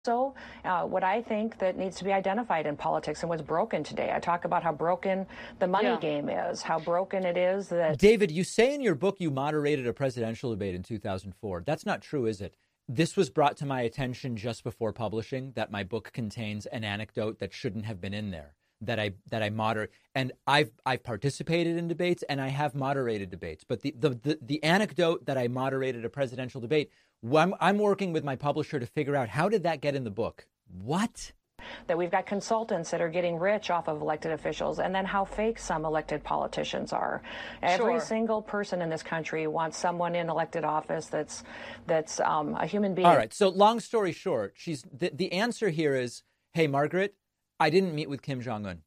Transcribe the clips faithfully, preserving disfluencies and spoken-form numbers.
So uh, what I think that needs to be identified in politics and what's broken today. I talk about how broken the money yeah. game is, how broken it is that... David, you say in your book you moderated a presidential debate in two thousand four. That's not true, is it? This was brought to my attention just before publishing, that my book contains an anecdote that shouldn't have been in there, that I that I moderate. And I've I've participated in debates and I have moderated debates. But the the the, the anecdote that I moderated a presidential debate, I'm, I'm working with my publisher to figure out, how did that get in the book? What? That we've got consultants that are getting rich off of elected officials, and then how fake some elected politicians are. Every Sure. single person in this country wants someone in elected office that's that's um, a human being. All right. So long story short, she's the, the answer here is, hey, Margaret, I didn't meet with Kim Jong-un.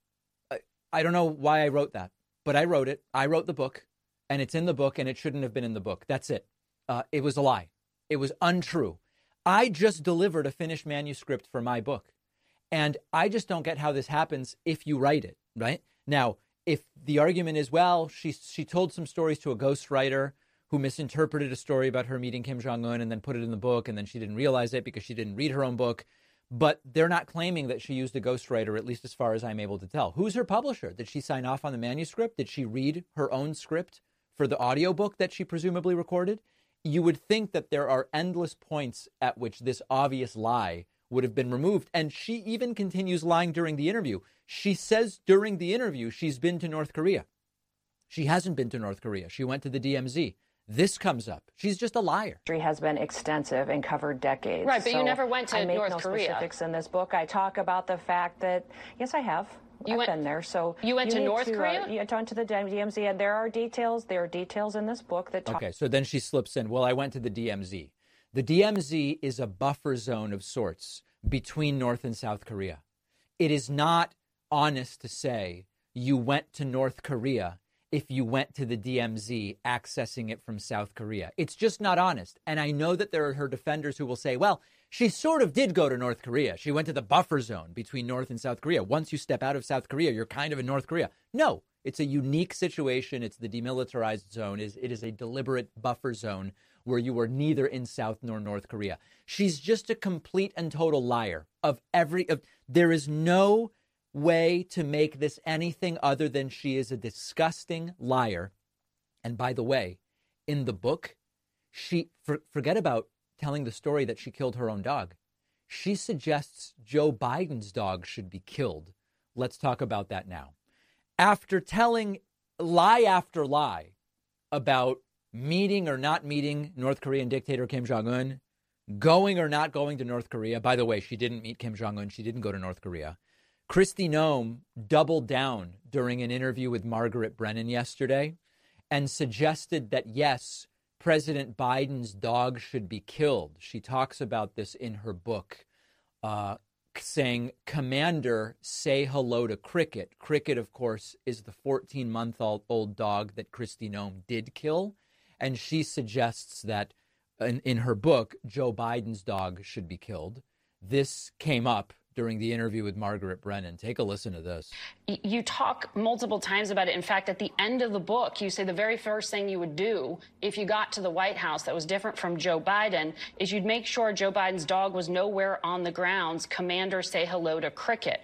I, I don't know why I wrote that, but I wrote it. I wrote the book, and it's in the book, and it shouldn't have been in the book. That's it. Uh, it was a lie. It was untrue. I just delivered a finished manuscript for my book. And I just don't get how this happens if you write it, right? Now, if the argument is, well, she she told some stories to a ghostwriter who misinterpreted a story about her meeting Kim Jong-un and then put it in the book, and then she didn't realize it because she didn't read her own book. But they're not claiming that she used a ghostwriter, at least as far as I'm able to tell. Who's her publisher? Did she sign off on the manuscript? Did she read her own script for the audiobook that she presumably recorded? You would think that there are endless points at which this obvious lie would have been removed. And she even continues lying during the interview. She says during the interview she's been to North Korea. She hasn't been to North Korea. She went to the D M Z. This comes up. She's just a liar. History has been extensive and covered decades. Right, but so you never went to I make North no Korea. Specifics in this book. I talk about the fact that, yes, I have. You I've went, been there. So you went you to North to, Korea? Uh, you went to the D M Z, and there are details. There are details in this book that talk. Okay, so then she slips in, well, I went to the D M Z. The D M Z is a buffer zone of sorts between North and South Korea. It is not honest to say you went to North Korea if you went to the D M Z accessing it from South Korea. It's just not honest. And I know that there are her defenders who will say, well, she sort of did go to North Korea. She went to the buffer zone between North and South Korea. Once you step out of South Korea, you're kind of in North Korea. No, it's a unique situation. It's the demilitarized zone. It is a deliberate buffer zone where you are neither in South nor North Korea. She's just a complete and total liar of every, of, there is no way to make this anything other than she is a disgusting liar. And by the way, in the book, she, for, forget about telling the story that she killed her own dog. She suggests Joe Biden's dog should be killed. Let's talk about that now. After telling lie after lie about meeting or not meeting North Korean dictator Kim Jong-un, going or not going to North Korea. By the way, she didn't meet Kim Jong-un. She didn't go to North Korea. Kristi Noem doubled down during an interview with Margaret Brennan yesterday and suggested that, yes, President Biden's dog should be killed. She talks about this in her book, uh, saying, Commander, say hello to Cricket. Cricket, of course, is the fourteen-month-old dog that Kristi Noem did kill. And she suggests that in, in her book, Joe Biden's dog should be killed. This came up during the interview with Margaret Brennan. Take a listen to this. You talk multiple times about it. In fact, at the end of the book, you say the very first thing you would do if you got to the White House that was different from Joe Biden is you'd make sure Joe Biden's dog was nowhere on the grounds. Commander, say hello to Cricket.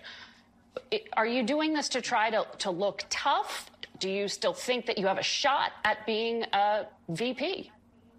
Are you doing this to try to, to look tough? Do you still think that you have a shot at being a V P?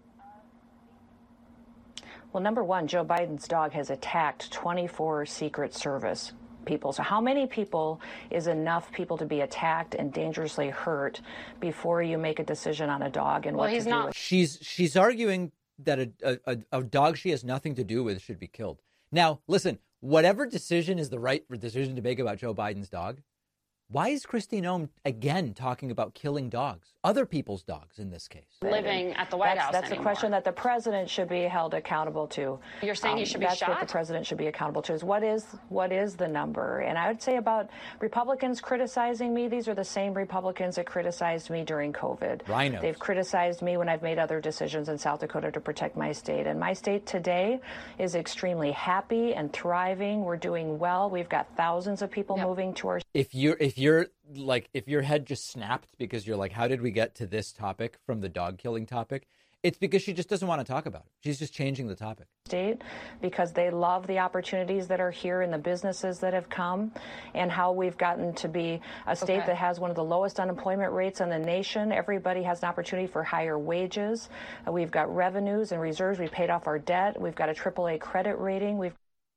Well, number one, Joe Biden's dog has attacked twenty-four Secret Service people. So how many people is enough people to be attacked and dangerously hurt before you make a decision on a dog and well, what he's to not. do with? She's she's arguing that a, a, a dog she has nothing to do with should be killed. Now, listen, whatever decision is the right decision to make about Joe Biden's dog, why is Kristi Noem again talking about killing dogs, other people's dogs in this case? Living at the White that's, House That's anymore. a question that the president should be held accountable to. You're saying um, he should be that's shot? That's what the president should be accountable to. Is what is what is the number? And I would say about Republicans criticizing me, these are the same Republicans that criticized me during COVID. Rhinos. They've criticized me when I've made other decisions in South Dakota to protect my state. And my state today is extremely happy and thriving. We're doing well. We've got thousands of people yep. moving to our. If you're if you're like if your head just snapped because you're like, how did we get to this topic from the dog killing topic? It's because she just doesn't want to talk about it. She's just changing the topic. State, because they love the opportunities that are here and the businesses that have come, and how we've gotten to be a state Okay. that has one of the lowest unemployment rates in the nation. Everybody has an opportunity for higher wages. Uh, we've got revenues and reserves. We've paid off our debt. We've got a triple A credit rating. We've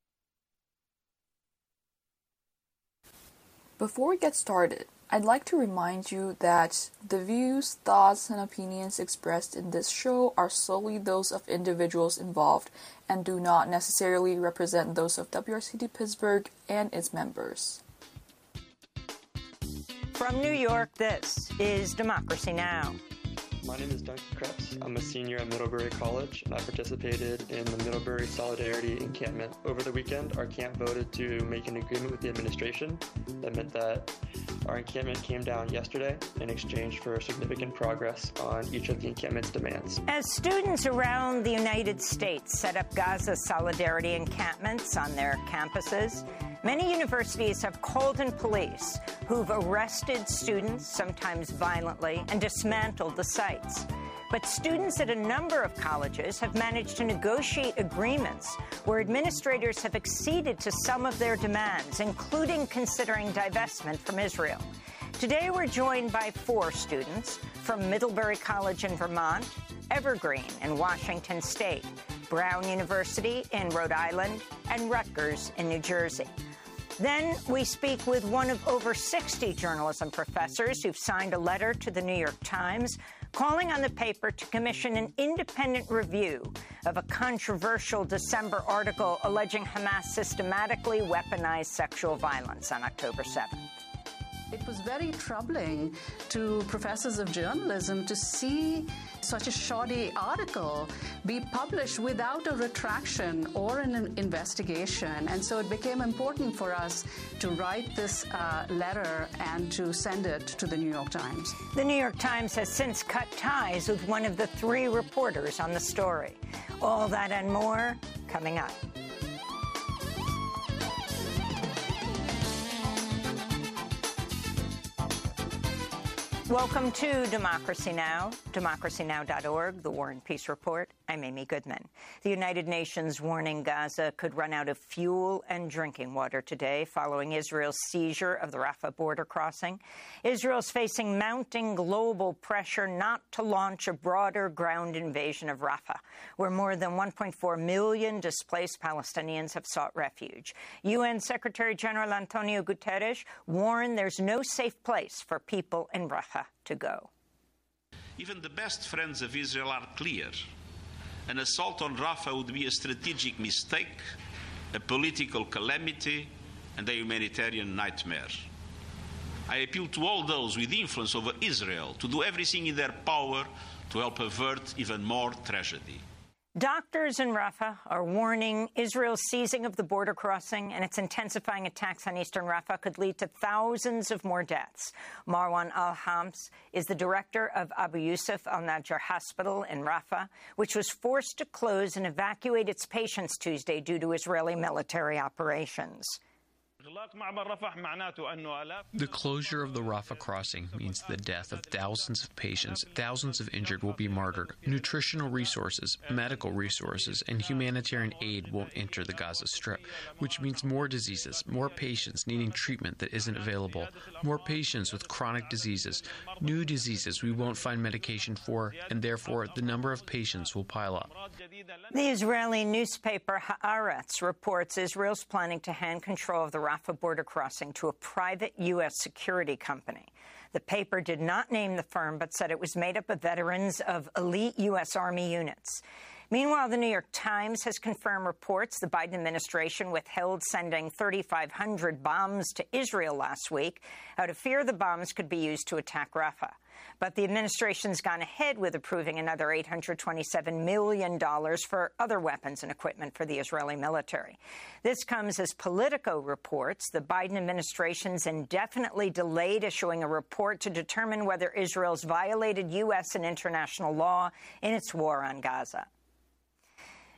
Before we get started, I'd like to remind you that the views, thoughts, and opinions expressed in this show are solely those of individuals involved and do not necessarily represent those of W R C T Pittsburgh and its members. From New York, this is Democracy Now! My name is Duncan Krebs. I'm a senior at Middlebury College, and I participated in the Middlebury Solidarity Encampment. Over the weekend, our camp voted to make an agreement with the administration. That meant that our encampment came down yesterday in exchange for significant progress on each of the encampment's demands. As students around the United States set up Gaza Solidarity encampments on their campuses, many universities have called in police who've arrested students, sometimes violently, and dismantled the sites. But students at a number of colleges have managed to negotiate agreements where administrators have acceded to some of their demands, including considering divestment from Israel. Today, we're joined by four students from Middlebury College in Vermont, Evergreen in Washington State, Brown University in Rhode Island, and Rutgers in New Jersey. Then we speak with one of over sixty journalism professors who've signed a letter to the New York Times calling on the paper to commission an independent review of a controversial December article alleging Hamas systematically weaponized sexual violence on October seventh. It was very troubling to professors of journalism to see such a shoddy article be published without a retraction or an investigation. And so it became important for us to write this uh, letter and to send it to the New York Times. The New York Times has since cut ties with one of the three reporters on the story. All that and more coming up. Welcome to Democracy Now!, democracy now dot org, the War and Peace Report. I'm Amy Goodman. The United Nations warning Gaza could run out of fuel and drinking water today following Israel's seizure of the Rafah border crossing. Israel's facing mounting global pressure not to launch a broader ground invasion of Rafah, where more than one point four million displaced Palestinians have sought refuge. U N Secretary General Antonio Guterres warned there's no safe place for people in Rafah to go. Even the best friends of Israel are clear. An assault on Rafah would be a strategic mistake, a political calamity, and a humanitarian nightmare. I appeal to all those with influence over Israel to do everything in their power to help avert even more tragedy. Doctors in Rafah are warning Israel's seizing of the border crossing and its intensifying attacks on eastern Rafah could lead to thousands of more deaths. Marwan al-Hams is the director of Abu Yusuf al-Najjar Hospital in Rafah, which was forced to close and evacuate its patients Tuesday due to Israeli military operations. The closure of the Rafah crossing means the death of thousands of patients. Thousands of injured will be martyred. Nutritional resources, medical resources, and humanitarian aid won't enter the Gaza Strip, which means more diseases, more patients needing treatment that isn't available, more patients with chronic diseases, new diseases we won't find medication for, and therefore the number of patients will pile up. The Israeli newspaper Haaretz reports Israel's planning to hand control of the Rafah border crossing to a private U S security company. The paper did not name the firm, but said it was made up of veterans of elite U S Army units. Meanwhile, the New York Times has confirmed reports the Biden administration withheld sending thirty-five hundred bombs to Israel last week out of fear the bombs could be used to attack Rafah. But the administration's gone ahead with approving another eight hundred twenty-seven million dollars for other weapons and equipment for the Israeli military. This comes as Politico reports the Biden administration's indefinitely delayed issuing a report to determine whether Israel's violated U S and international law in its war on Gaza.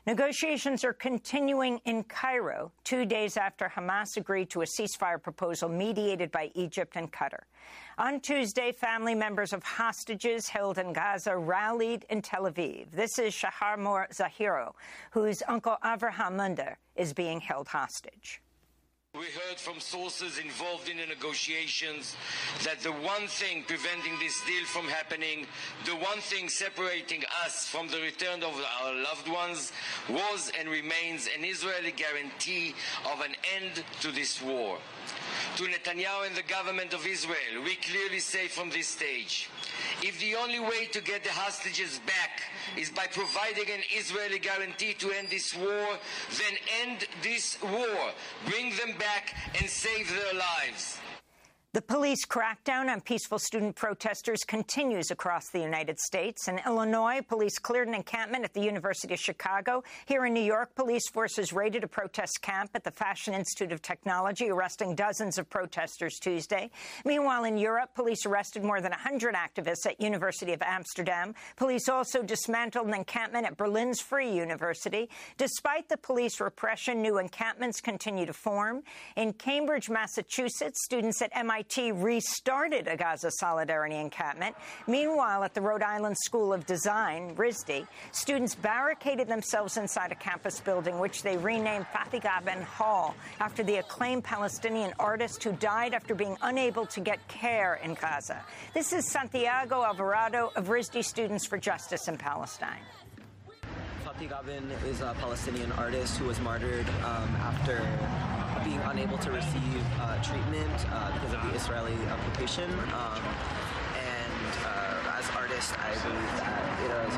Negotiations are continuing in Cairo, two days after Hamas agreed to a ceasefire proposal mediated by Egypt and Qatar. On Tuesday, family members of hostages held in Gaza rallied in Tel Aviv. This is Shahar Mor Zahiro, whose uncle Avraham Munder is being held hostage. We heard from sources involved in the negotiations that the one thing preventing this deal from happening, the one thing separating us from the return of our loved ones, was and remains an Israeli guarantee of an end to this war. To Netanyahu and the government of Israel, we clearly say from this stage, if the only way to get the hostages back is by providing an Israeli guarantee to end this war, then end this war. Bring them back and save their lives. The police crackdown on peaceful student protesters continues across the United States. In Illinois, police cleared an encampment at the University of Chicago. Here in New York, police forces raided a protest camp at the Fashion Institute of Technology, arresting dozens of protesters Tuesday. Meanwhile, in Europe, police arrested more than one hundred activists at University of Amsterdam. Police also dismantled an encampment at Berlin's Free University. Despite the police repression, new encampments continue to form. In Cambridge, Massachusetts, students at M I T restarted a Gaza Solidarity encampment. Meanwhile, at the Rhode Island School of Design, R I S D, students barricaded themselves inside a campus building, which they renamed Fatih Gaben Hall, after the acclaimed Palestinian artist who died after being unable to get care in Gaza. This is Santiago Alvarado of R I S D Students for Justice in Palestine. Fatih Gaben is a Palestinian artist who was martyred um, after being unable to receive uh, treatment uh, because of the Israeli occupation. Um, and uh, as artists, I believe that it is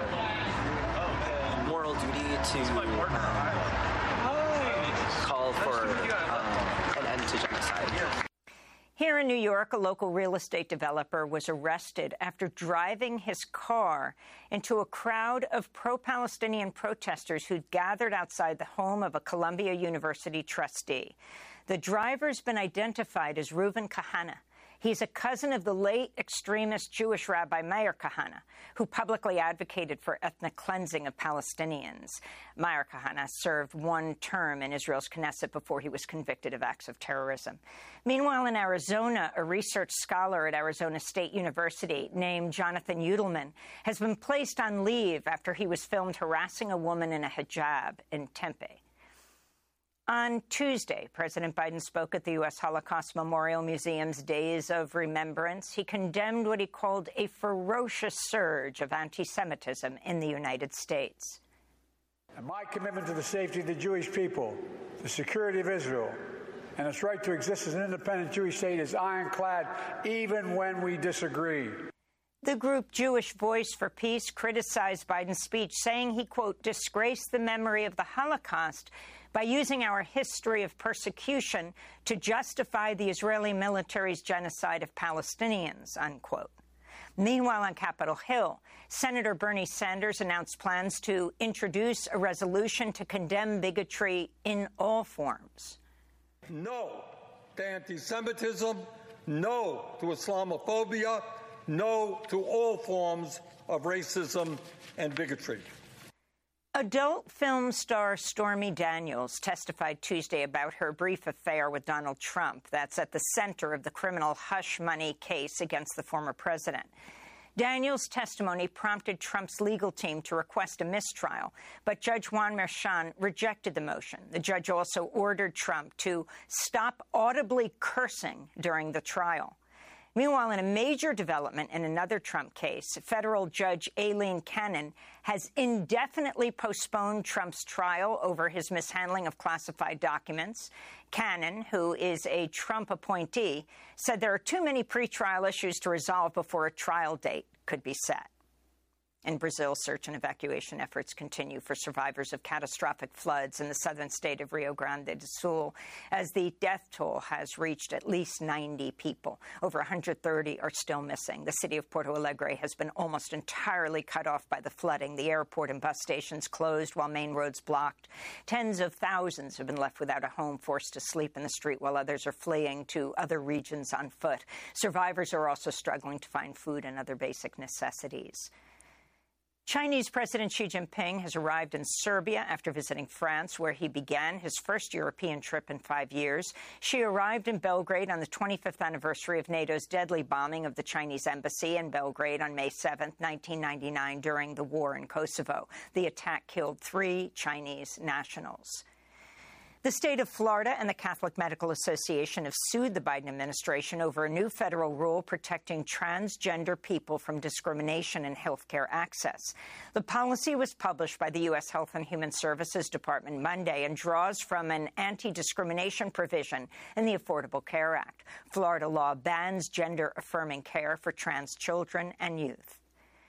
our moral duty to um, call for um, an end to genocide. Here in New York, a local real estate developer was arrested after driving his car into a crowd of pro-Palestinian protesters who'd gathered outside the home of a Columbia University trustee. The driver's been identified as Reuven Kahana. He's a cousin of the late extremist Jewish Rabbi Meir Kahana, who publicly advocated for ethnic cleansing of Palestinians. Meir Kahana served one term in Israel's Knesset before he was convicted of acts of terrorism. Meanwhile, in Arizona, a research scholar at Arizona State University named Jonathan Udelman has been placed on leave after he was filmed harassing a woman in a hijab in Tempe. On Tuesday, President Biden spoke at the U S Holocaust Memorial Museum's Days of Remembrance. He condemned what he called a ferocious surge of anti-Semitism in the United States. And my commitment to the safety of the Jewish people, the security of Israel, and its right to exist as an independent Jewish state is ironclad, even when we disagree. The group Jewish Voice for Peace criticized Biden's speech, saying he, quote, disgraced the memory of the Holocaust by using our history of persecution to justify the Israeli military's genocide of Palestinians, unquote. Meanwhile, on Capitol Hill, Senator Bernie Sanders announced plans to introduce a resolution to condemn bigotry in all forms. No to anti-Semitism, no to Islamophobia, no to all forms of racism and bigotry. Adult film star Stormy Daniels testified Tuesday about her brief affair with Donald Trump. That's at the center of the criminal hush money case against the former president. Daniels' testimony prompted Trump's legal team to request a mistrial, but Judge Juan Merchan rejected the motion. The judge also ordered Trump to stop audibly cursing during the trial. Meanwhile, in a major development in another Trump case, federal Judge Aileen Cannon has indefinitely postponed Trump's trial over his mishandling of classified documents. Cannon, who is a Trump appointee, said there are too many pretrial issues to resolve before a trial date could be set. In Brazil, search and evacuation efforts continue for survivors of catastrophic floods in the southern state of Rio Grande do Sul, as the death toll has reached at least ninety people. Over one hundred thirty are still missing. The city of Porto Alegre has been almost entirely cut off by the flooding. The airport and bus stations closed while main roads blocked. Tens of thousands have been left without a home, forced to sleep in the street, while others are fleeing to other regions on foot. Survivors are also struggling to find food and other basic necessities. Chinese President Xi Jinping has arrived in Serbia after visiting France, where he began his first European trip in five years. Xi arrived in Belgrade on the twenty-fifth anniversary of NATO's deadly bombing of the Chinese embassy in Belgrade on May seventh, nineteen ninety-nine, during the war in Kosovo. The attack killed three Chinese nationals. The state of Florida and the Catholic Medical Association have sued the Biden administration over a new federal rule protecting transgender people from discrimination in health care access. The policy was published by the U S Health and Human Services Department Monday and draws from an anti-discrimination provision in the Affordable Care Act. Florida law bans gender-affirming care for trans children and youth.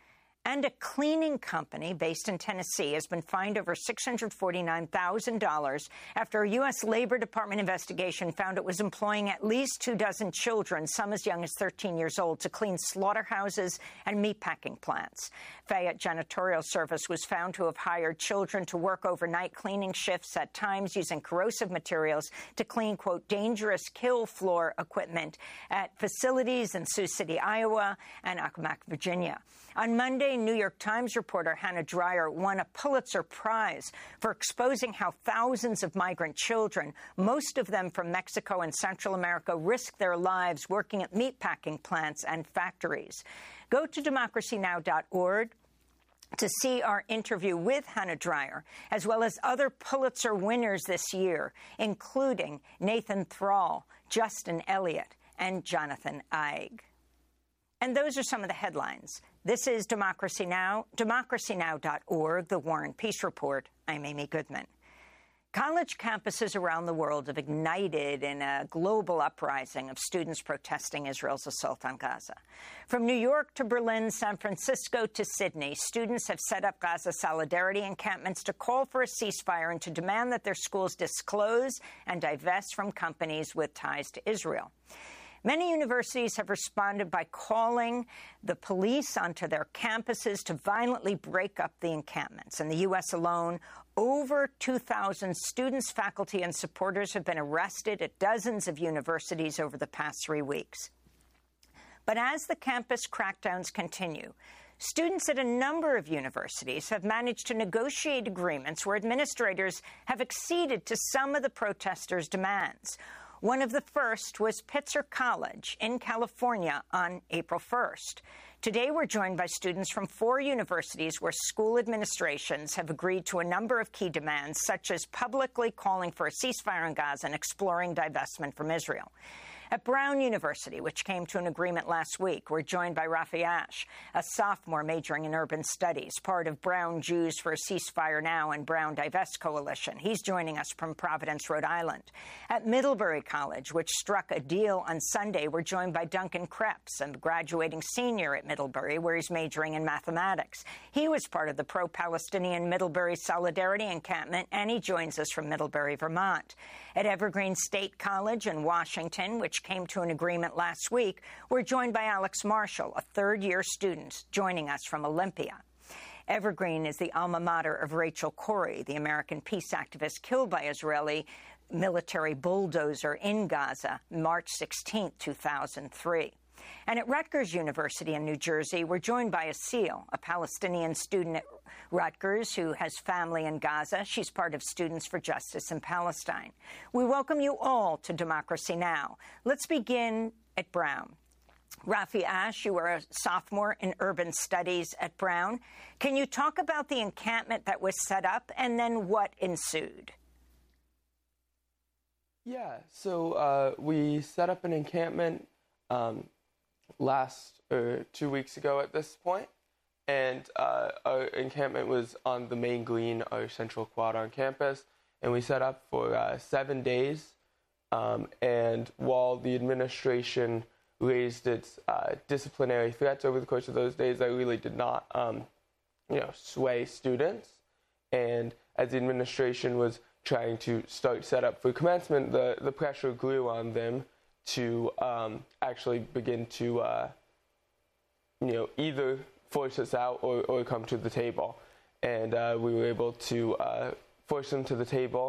And a cleaning company based in Tennessee has been fined over six hundred forty-nine thousand dollars after a U S Labor Department investigation found it was employing at least two dozen children, some as young as thirteen years old, to clean slaughterhouses and meatpacking plants. Fayette Janitorial Service was found to have hired children to work overnight cleaning shifts, at times using corrosive materials to clean, quote, dangerous kill floor equipment at facilities in Sioux City, Iowa, and Accomack, Virginia. On Monday, New York Times reporter Hannah Dreier won a Pulitzer Prize for exposing how thousands of migrant children, most of them from Mexico and Central America, risk their lives working at meatpacking plants and factories. Go to democracy now dot org to see our interview with Hannah Dreier, as well as other Pulitzer winners this year, including Nathan Thrall, Justin Elliott, and Jonathan Eig. And those are some of the headlines. This is Democracy Now!, democracy now dot org, The War and Peace Report. I'm Amy Goodman. College campuses around the world have ignited in a global uprising of students protesting Israel's assault on Gaza. From New York to Berlin, San Francisco to Sydney, students have set up Gaza solidarity encampments to call for a ceasefire and to demand that their schools disclose and divest from companies with ties to Israel. Many universities have responded by calling the police onto their campuses to violently break up the encampments. In the U S alone, over two thousand students, faculty, and supporters have been arrested at dozens of universities over the past three weeks. But as the campus crackdowns continue, students at a number of universities have managed to negotiate agreements where administrators have acceded to some of the protesters' demands. One of the first was Pitzer College in California on April first. Today, we're joined by students from four universities where school administrations have agreed to a number of key demands, such as publicly calling for a ceasefire in Gaza and exploring divestment from Israel. At Brown University, which came to an agreement last week, we're joined by Rafi Ash, a sophomore majoring in urban studies, part of Brown Jews for a Ceasefire Now and Brown Divest Coalition. He's joining us from Providence, Rhode Island. At Middlebury College, which struck a deal on Sunday, we're joined by Duncan Krebs, a graduating senior at Middlebury, where he's majoring in mathematics. He was part of the pro-Palestinian Middlebury Solidarity Encampment, and he joins us from Middlebury, Vermont. At Evergreen State College in Washington, which came to an agreement last week, we're joined by Alex Marshall, a third-year student, joining us from Olympia. Evergreen is the alma mater of Rachel Corrie, the American peace activist killed by Israeli military bulldozer in Gaza, March sixteenth, two thousand three. And at Rutgers University in New Jersey, we're joined by Asil, a Palestinian student at Rutgers who has family in Gaza. She's part of Students for Justice in Palestine. We welcome you all to Democracy Now! Let's begin at Brown. Rafi Ash, you are a sophomore in urban studies at Brown. Can you talk about the encampment that was set up and then what ensued? Yeah, so uh, we set up an encampment um, last or two weeks ago at this point, and uh, our encampment was on the main green, our central quad on campus, and we set up for uh, seven days. Um, and while the administration raised its uh, disciplinary threats over the course of those days, that really did not, um, you know, sway students. And as the administration was trying to start set up for commencement, the, the pressure grew on them to um, actually begin to, uh, you know, either force us out or, or come to the table. And uh, we were able to uh, force them to the table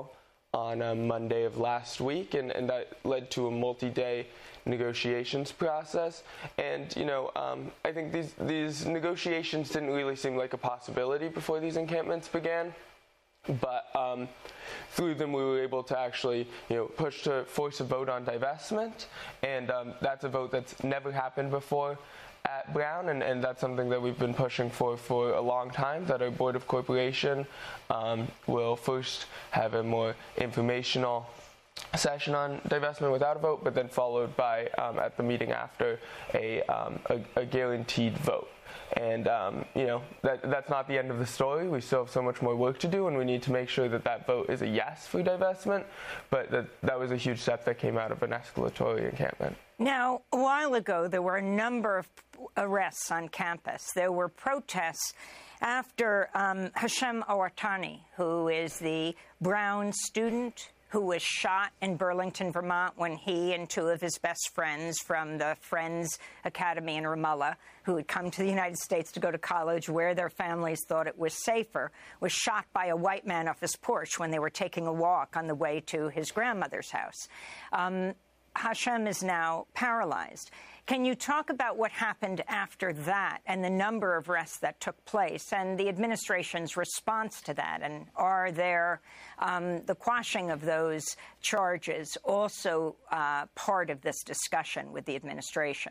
on a Monday of last week, and, and that led to a multi-day negotiations process. And, you know, um, I think these, these negotiations didn't really seem like a possibility before these encampments began. But um, through them, we were able to actually, you know, push to force a vote on divestment, and um, that's a vote that's never happened before at Brown, and, and that's something that we've been pushing for for a long time, that our Board of Corporation um, will first have a more informational session on divestment without a vote, but then followed by, um, at the meeting after, a, um, a, a guaranteed vote. And, um, you know, that, that's not the end of the story. We still have so much more work to do, and we need to make sure that that vote is a yes for divestment. But that, that was a huge step that came out of an escalatory encampment. Now, a while ago, there were a number of arrests on campus. There were protests after um, Hashem Awatani, who is the Brown student who was shot in Burlington, Vermont, when he and two of his best friends from the Friends Academy in Ramallah, who had come to the United States to go to college where their families thought it was safer, was shot by a white man off his porch when they were taking a walk on the way to his grandmother's house. Um, Hashem is now paralyzed. Can you talk about what happened after that and the number of arrests that took place and the administration's response to that? And are there um, the quashing of those charges also uh, part of this discussion with the administration?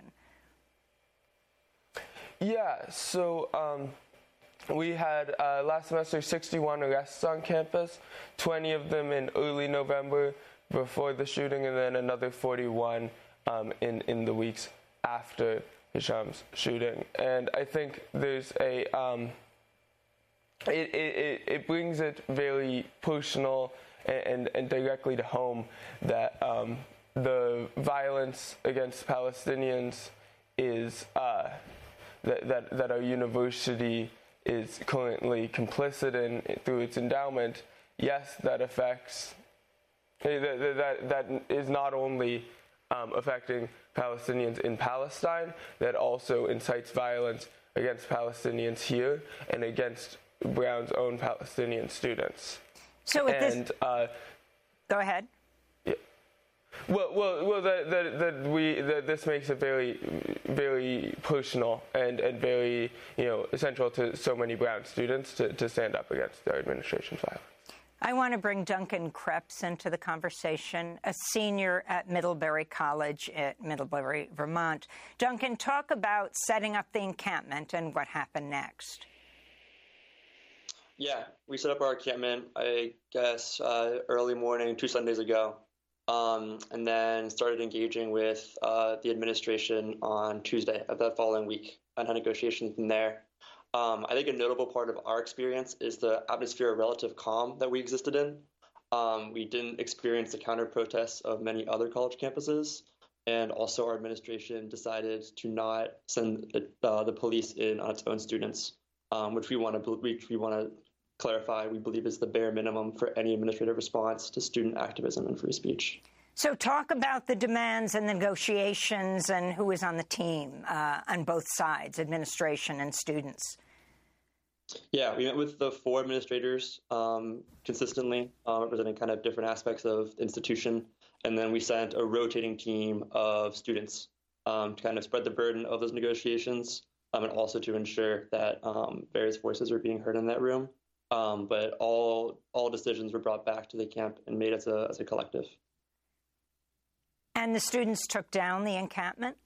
Yeah, so um, we had uh, last semester sixty-one arrests on campus, twenty of them in early November before the shooting, and then another forty-one um, in, in the weeks after Hisham's shooting. And I think there's a, um, it, it, it brings it very personal and, and directly to home that um, the violence against Palestinians is, uh, that, that, that our university is currently complicit in through its endowment. Yes, that affects, that, that, that is not only um, affecting Palestinians in Palestine, that also incites violence against Palestinians here and against Brown's own Palestinian students. So with and, this, uh, go ahead. Yeah. Well, well, well. That that, that we that this makes it very, very personal and, and very, you know, essential to so many Brown students to, to stand up against their administration's violence. I want to bring Duncan Krebs into the conversation, a senior at Middlebury College at Middlebury, Vermont. Duncan, talk about setting up the encampment and what happened next. Yeah, we set up our encampment, I guess, uh, early morning, two Sundays ago, um, and then started engaging with uh, the administration on Tuesday of that following week and had negotiations from there. Um, I think a notable part of our experience is the atmosphere of relative calm that we existed in. Um, we didn't experience the counter-protests of many other college campuses, and also our administration decided to not send uh, the police in on its own students, um, which we want to which we want to clarify. We believe is the bare minimum for any administrative response to student activism and free speech. So talk about the demands and negotiations and who is on the team uh, on both sides, administration and students. Yeah, we met with the four administrators um, consistently, uh, representing kind of different aspects of the institution. And then we sent a rotating team of students um, to kind of spread the burden of those negotiations um, and also to ensure that um, various voices are being heard in that room. Um, but all all decisions were brought back to the camp and made as a as a collective. And the students took down the encampment?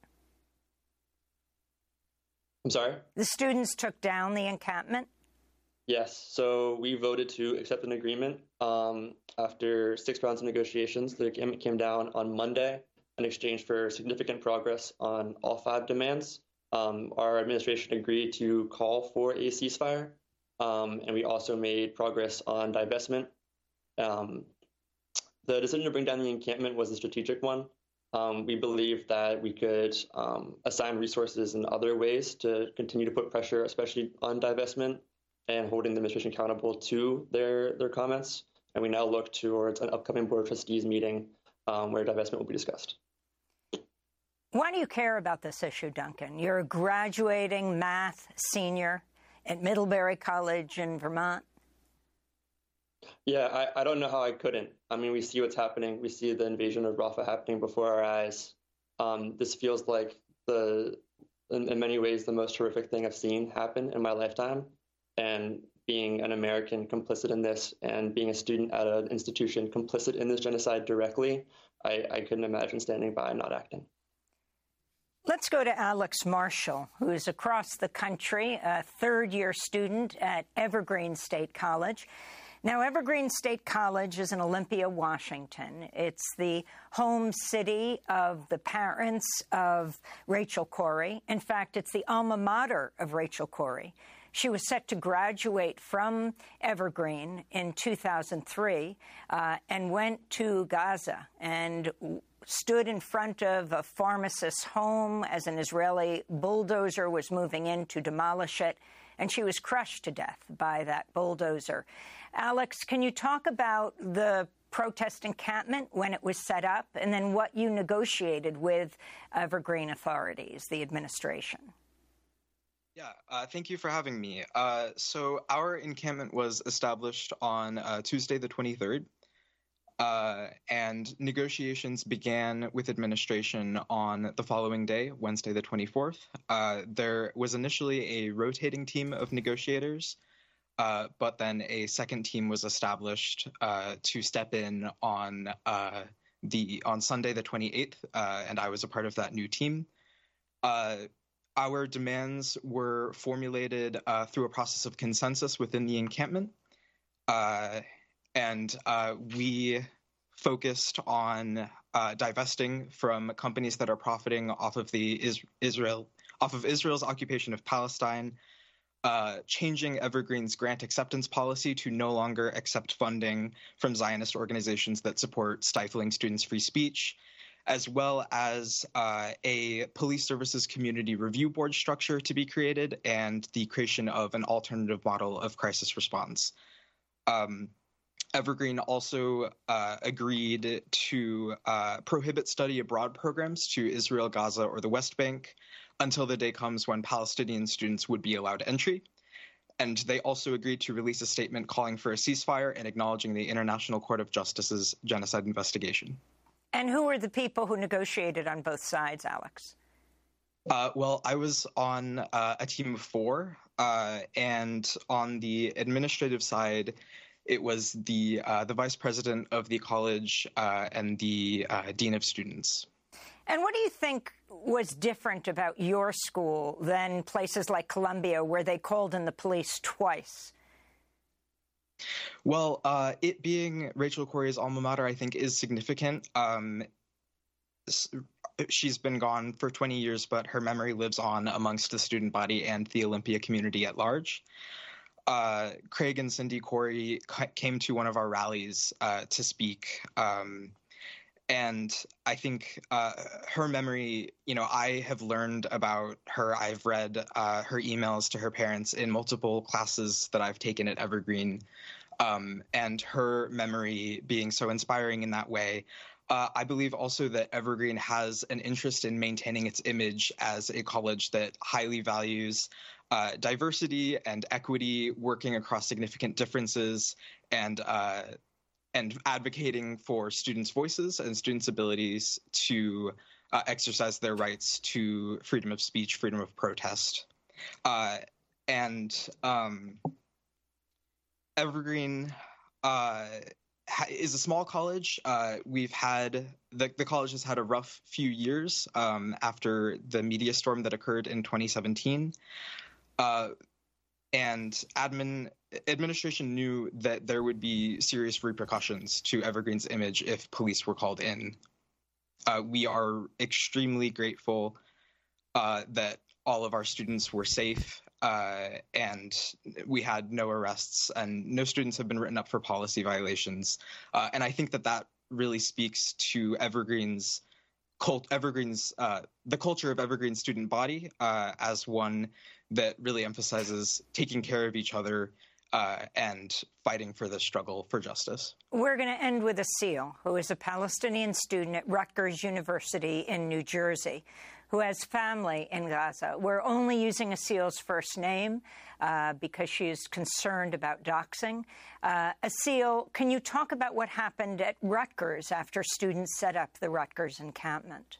I'm sorry? The students took down the encampment? Yes. So we voted to accept an agreement. Um, after six rounds of negotiations, the agreement came down on Monday in exchange for significant progress on all five demands. Um, our administration agreed to call for a ceasefire, um, and we also made progress on divestment. Um, the decision to bring down the encampment was a strategic one. Um, we believe that we could um, assign resources in other ways to continue to put pressure, especially on divestment and holding the administration accountable to their, their comments. And we now look towards an upcoming Board of Trustees meeting um, where divestment will be discussed. Why do you care about this issue, Duncan? You're a graduating math senior at Middlebury College in Vermont. Yeah, I, I don't know how I couldn't. I mean, we see what's happening. We see the invasion of Rafah happening before our eyes. Um, this feels like the, in, in many ways, the most horrific thing I've seen happen in my lifetime. And being an American complicit in this and being a student at an institution complicit in this genocide directly, I, I couldn't imagine standing by and not acting. Let's go to Alex Marshall, who is across the country, a third-year student at Evergreen State College. Now, Evergreen State College is in Olympia, Washington. It's the home city of the parents of Rachel Corrie. In fact, it's the alma mater of Rachel Corrie. She was set to graduate from Evergreen in two thousand three uh, and went to Gaza and stood in front of a pharmacist's home as an Israeli bulldozer was moving in to demolish it, and she was crushed to death by that bulldozer. Alex, can you talk about the protest encampment when it was set up, and then what you negotiated with Evergreen authorities, the administration? Yeah, uh, thank you for having me. Uh, so our encampment was established on uh, Tuesday the twenty-third, uh, and negotiations began with administration on the following day, Wednesday the twenty-fourth. Uh, there was initially a rotating team of negotiators, uh, but then a second team was established uh, to step in on uh, the on Sunday the twenty-eighth, uh, and I was a part of that new team. Uh, Our demands were formulated uh, through a process of consensus within the encampment, uh, and uh, we focused on uh, divesting from companies that are profiting off of the Is- Israel off of Israel's occupation of Palestine, uh, changing Evergreen's grant acceptance policy to no longer accept funding from Zionist organizations that support stifling students' free speech, as well as uh, a police services community review board structure to be created and the creation of an alternative model of crisis response. Um, Evergreen also uh, agreed to uh, prohibit study abroad programs to Israel, Gaza, or the West Bank until the day comes when Palestinian students would be allowed entry. And they also agreed to release a statement calling for a ceasefire and acknowledging the International Court of Justice's genocide investigation. And who were the people who negotiated on both sides, Alex? Uh, well, I was on uh, a team of four, uh, and on the administrative side, it was the uh, the vice president of the college uh, and the uh, dean of students. And what do you think was different about your school than places like Columbia, where they called in the police twice? Well, uh, it being Rachel Corrie's alma mater, I think, is significant. Um, she's been gone for twenty years, but her memory lives on amongst the student body and the Olympia community at large. Uh, Craig and Cindy Corrie came to one of our rallies uh, to speak. Um, and I think uh, her memory, you know, I have learned about her. I've read uh, her emails to her parents in multiple classes that I've taken at Evergreen. Um, and her memory being so inspiring in that way. Uh, I believe also that Evergreen has an interest in maintaining its image as a college that highly values uh, diversity and equity, working across significant differences, and uh, and advocating for students' voices and students' abilities to uh, exercise their rights to freedom of speech, freedom of protest. Uh, and um, Evergreen uh, is a small college. Uh, we've had the, the college has had a rough few years um, after the media storm that occurred in twenty seventeen. Uh, and admin administration knew that there would be serious repercussions to Evergreen's image if police were called in. Uh, we are extremely grateful uh, that all of our students were safe. Uh, and we had no arrests, and no students have been written up for policy violations. Uh, and I think that that really speaks to Evergreen's cult, Evergreen's uh, the culture of Evergreen's student body uh, as one that really emphasizes taking care of each other uh, and fighting for the struggle for justice. We're going to end with Asil, who is a Palestinian student at Rutgers University in New Jersey, who has family in Gaza. We're only using Asil's first name uh, because she is concerned about doxing. Uh, Asil, can you talk about what happened at Rutgers after students set up the Rutgers encampment?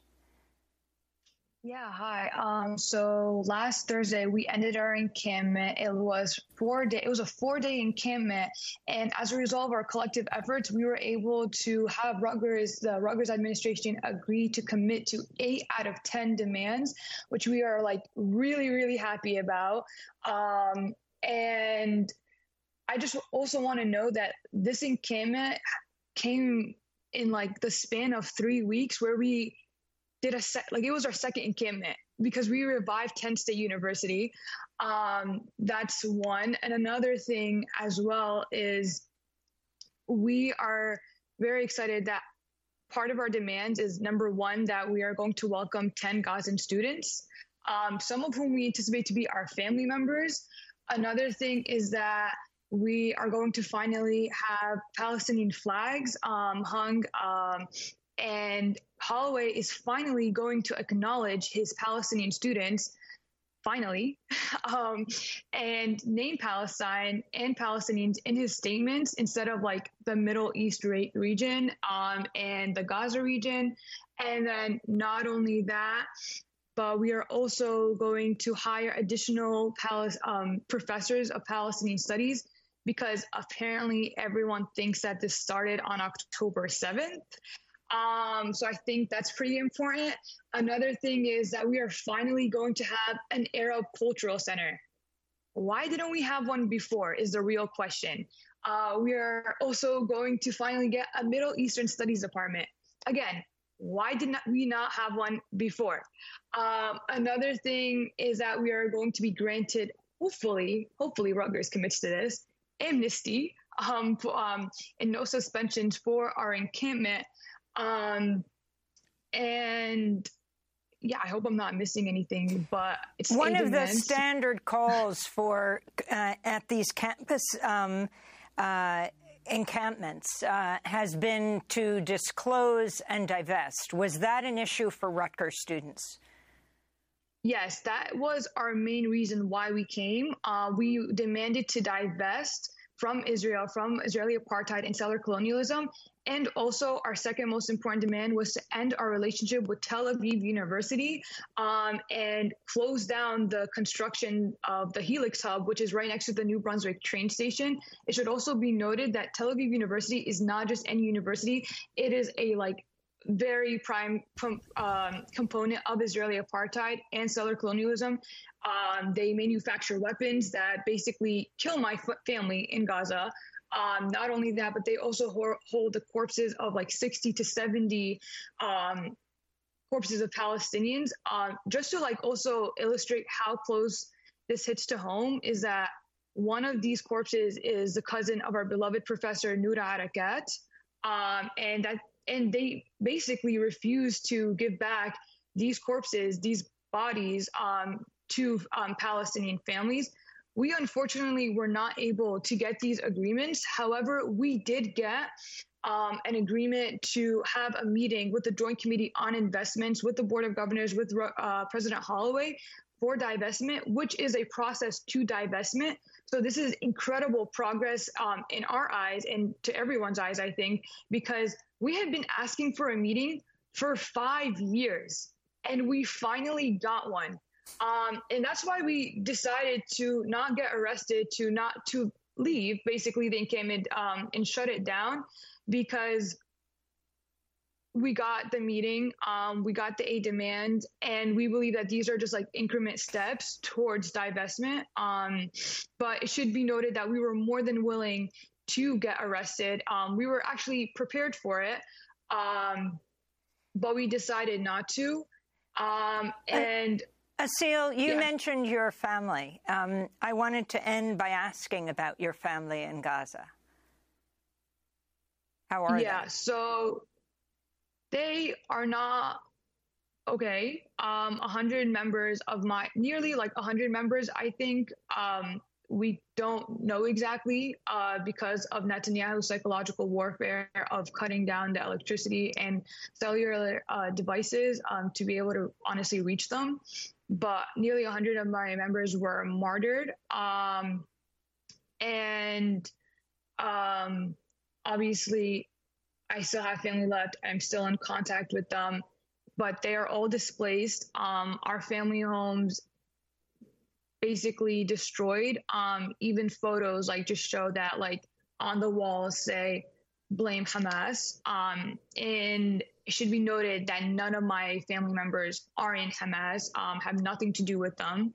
Yeah, hi. Um, so last Thursday we ended our encampment. It was four day. It was a four-day encampment, and as a result of our collective efforts, we were able to have Rutgers, the Rutgers administration, agree to commit to eight out of ten demands, which we are like really, really happy about. Um, and I just also want to know that this encampment came in like the span of three weeks, where we did a set, like it was our second encampment because we revived Kent State University. Um, that's one. And another thing as well is we are very excited that part of our demands is, number one, that we are going to welcome ten Gazan students, um, some of whom we anticipate to be our family members. Another thing is that we are going to finally have Palestinian flags um, hung, um, and Holloway is finally going to acknowledge his Palestinian students, finally, um, and name Palestine and Palestinians in his statements instead of like the Middle East re- region um, and the Gaza region. And then not only that, but we are also going to hire additional Palis- um, professors of Palestinian studies, because apparently everyone thinks that this started on October seventh. Um, so I think that's pretty important. Another thing is that we are finally going to have an Arab Cultural Center. Why didn't we have one before is the real question. Uh, we are also going to finally get a Middle Eastern Studies department. Again, why did not we not have one before? Um, another thing is that we are going to be granted, hopefully, hopefully Rutgers commits to this, amnesty um, um, and no suspensions for our encampment. Um, and yeah, I hope I'm not missing anything, but it's one of the standard calls for uh, at these campus um, uh, encampments uh, has been to disclose and divest. Was that an issue for Rutgers students? Yes, that was our main reason why we came. Uh, we demanded to divest from Israel, from Israeli apartheid and settler colonialism. And also our second most important demand was to end our relationship with Tel Aviv University um, and close down the construction of the Helix Hub, which is right next to the New Brunswick train station. It should also be noted that Tel Aviv University is not just any university. It is a like very prime com- um, component of Israeli apartheid and settler colonialism. Um, they manufacture weapons that basically kill my f- family in Gaza. Um, not only that, but they also ho- hold the corpses of like sixty to seventy um, corpses of Palestinians. Um, just to like also illustrate how close this hits to home is that one of these corpses is the cousin of our beloved professor Noura Arakat, um, and that and they basically refuse to give back these corpses, these bodies, um, to um, Palestinian families. We unfortunately were not able to get these agreements. However, we did get um, an agreement to have a meeting with the Joint Committee on Investments, with the Board of Governors, with uh, President Holloway for divestment, which is a process to divestment. So this is incredible progress um, in our eyes and to everyone's eyes, I think, because we had been asking for a meeting for five years and we finally got one. Um, and that's why we decided to not get arrested, to not to leave, basically, the encampment um, and shut it down, because we got the meeting, um, we got the eight demands, and we believe that these are just like increment steps towards divestment. Um, but it should be noted that we were more than willing to get arrested. Um, we were actually prepared for it, um, but we decided not to. Um, and Asil, you yeah. mentioned your family. Um, I wanted to end by asking about your family in Gaza. How are yeah, they? Yeah, so they are not okay. Um, a hundred members of my, nearly like a hundred members, I think, um, we don't know exactly uh, because of Netanyahu's psychological warfare of cutting down the electricity and cellular uh, devices um, to be able to honestly reach them. But nearly one hundred of my members were martyred. Um, and um, obviously, I still have family left. I'm still in contact with them, but they are all displaced. Um, our family homes basically destroyed. Um, even photos like just show that like on the walls say blame Hamas. Um, and it should be noted that none of my family members are in Hamas, um, have nothing to do with them.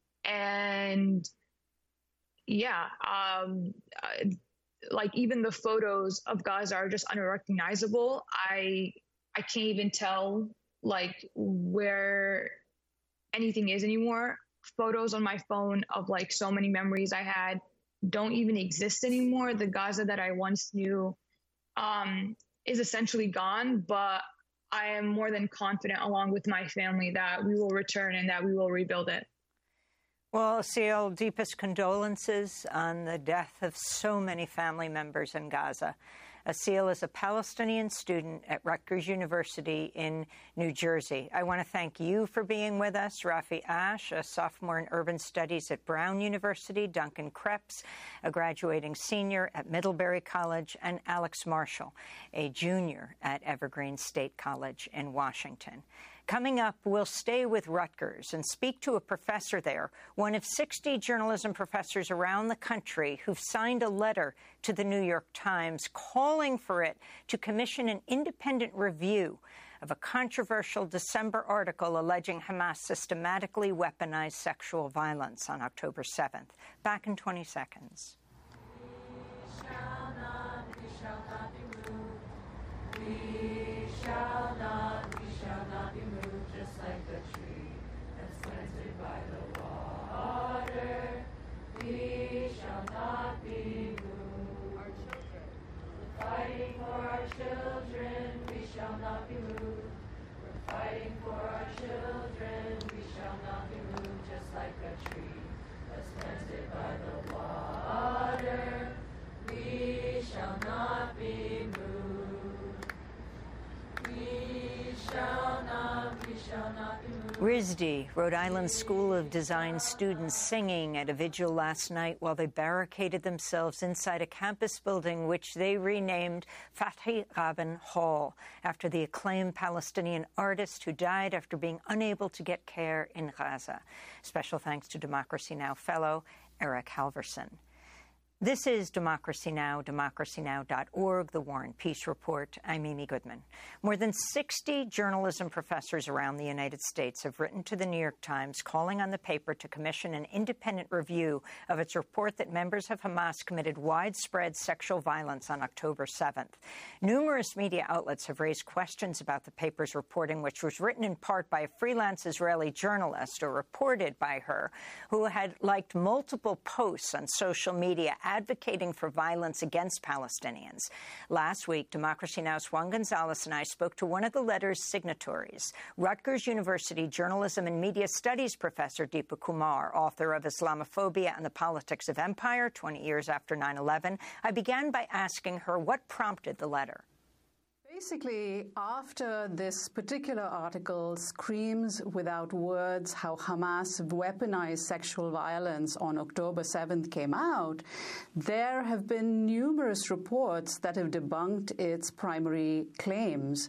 And yeah, um, uh, like even the photos of Gaza are just unrecognizable. I I can't even tell like where anything is anymore. Photos on my phone of like so many memories I had don't even exist anymore. The Gaza that I once knew um, is essentially gone, but I am more than confident along with my family that we will return and that we will rebuild it. Well, Asil, deepest condolences on the death of so many family members in Gaza. Asil is a Palestinian student at Rutgers University in New Jersey. I want to thank you for being with us, Rafi Ash, a sophomore in urban studies at Brown University, Duncan Krebs, a graduating senior at Middlebury College, and Alex Marshall, a junior at Evergreen State College in Washington. Coming up, we'll stay with Rutgers and speak to a professor there, one of sixty journalism professors around the country who've signed a letter to the New York Times calling for it to commission an independent review of a controversial December article alleging Hamas systematically weaponized sexual violence on October seventh. Back in twenty seconds. We shall not, we shall not be moved. We shall not, we shall not be moved, just like the tree that's planted by the water. We shall not be moved. Our children, we're fighting for our children. We shall not be moved. We're fighting for our children. We shall not be moved, just like a tree that's planted by the water. We shall not be moved. We shall not, we shall not be moved. R I S D, Rhode Island School of Design students singing at a vigil last night while they barricaded themselves inside a campus building which they renamed Fathi Rabin Hall after the acclaimed Palestinian artist who died after being unable to get care in Gaza. Special thanks to Democracy Now! Fellow Eric Halverson. This is Democracy Now!, democracy now dot org, The War and Peace Report. I'm Amy Goodman. More than sixty journalism professors around the United States have written to the New York Times calling on the paper to commission an independent review of its report that members of Hamas committed widespread sexual violence on October seventh. Numerous media outlets have raised questions about the paper's reporting, which was written in part by a freelance Israeli journalist, or reported by her, who had liked multiple posts on social media advocating for violence against Palestinians. Last week, Democracy Now!'s Juan Gonzalez and I spoke to one of the letter's signatories, Rutgers University journalism and media studies professor Deepa Kumar, author of Islamophobia and the Politics of Empire, twenty years after nine eleven. I began by asking her what prompted the letter. Basically, after this particular article screams without words how Hamas weaponized sexual violence on October seventh came out, there have been numerous reports that have debunked its primary claims.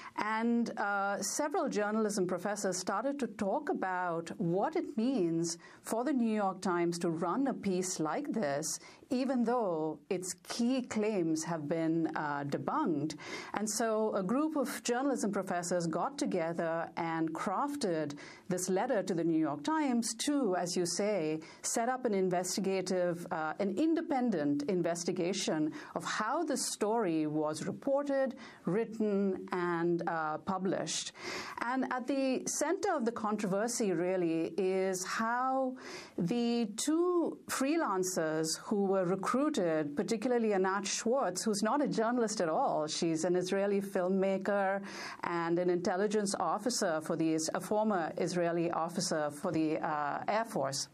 And uh, several journalism professors started to talk about what it means for the New York Times to run a piece like this, even though its key claims have been uh, debunked. And so a group of journalism professors got together and crafted this letter to the New York Times to, as you say, set up an investigative, uh, an independent investigation of how the story was reported, written, and uh, published. And at the center of the controversy really is how the two freelancers who were recruited, particularly Anat Schwartz, who's not a journalist at all. She's an Israeli filmmaker and an intelligence officer for the, a former Israeli officer for the uh, Air Force.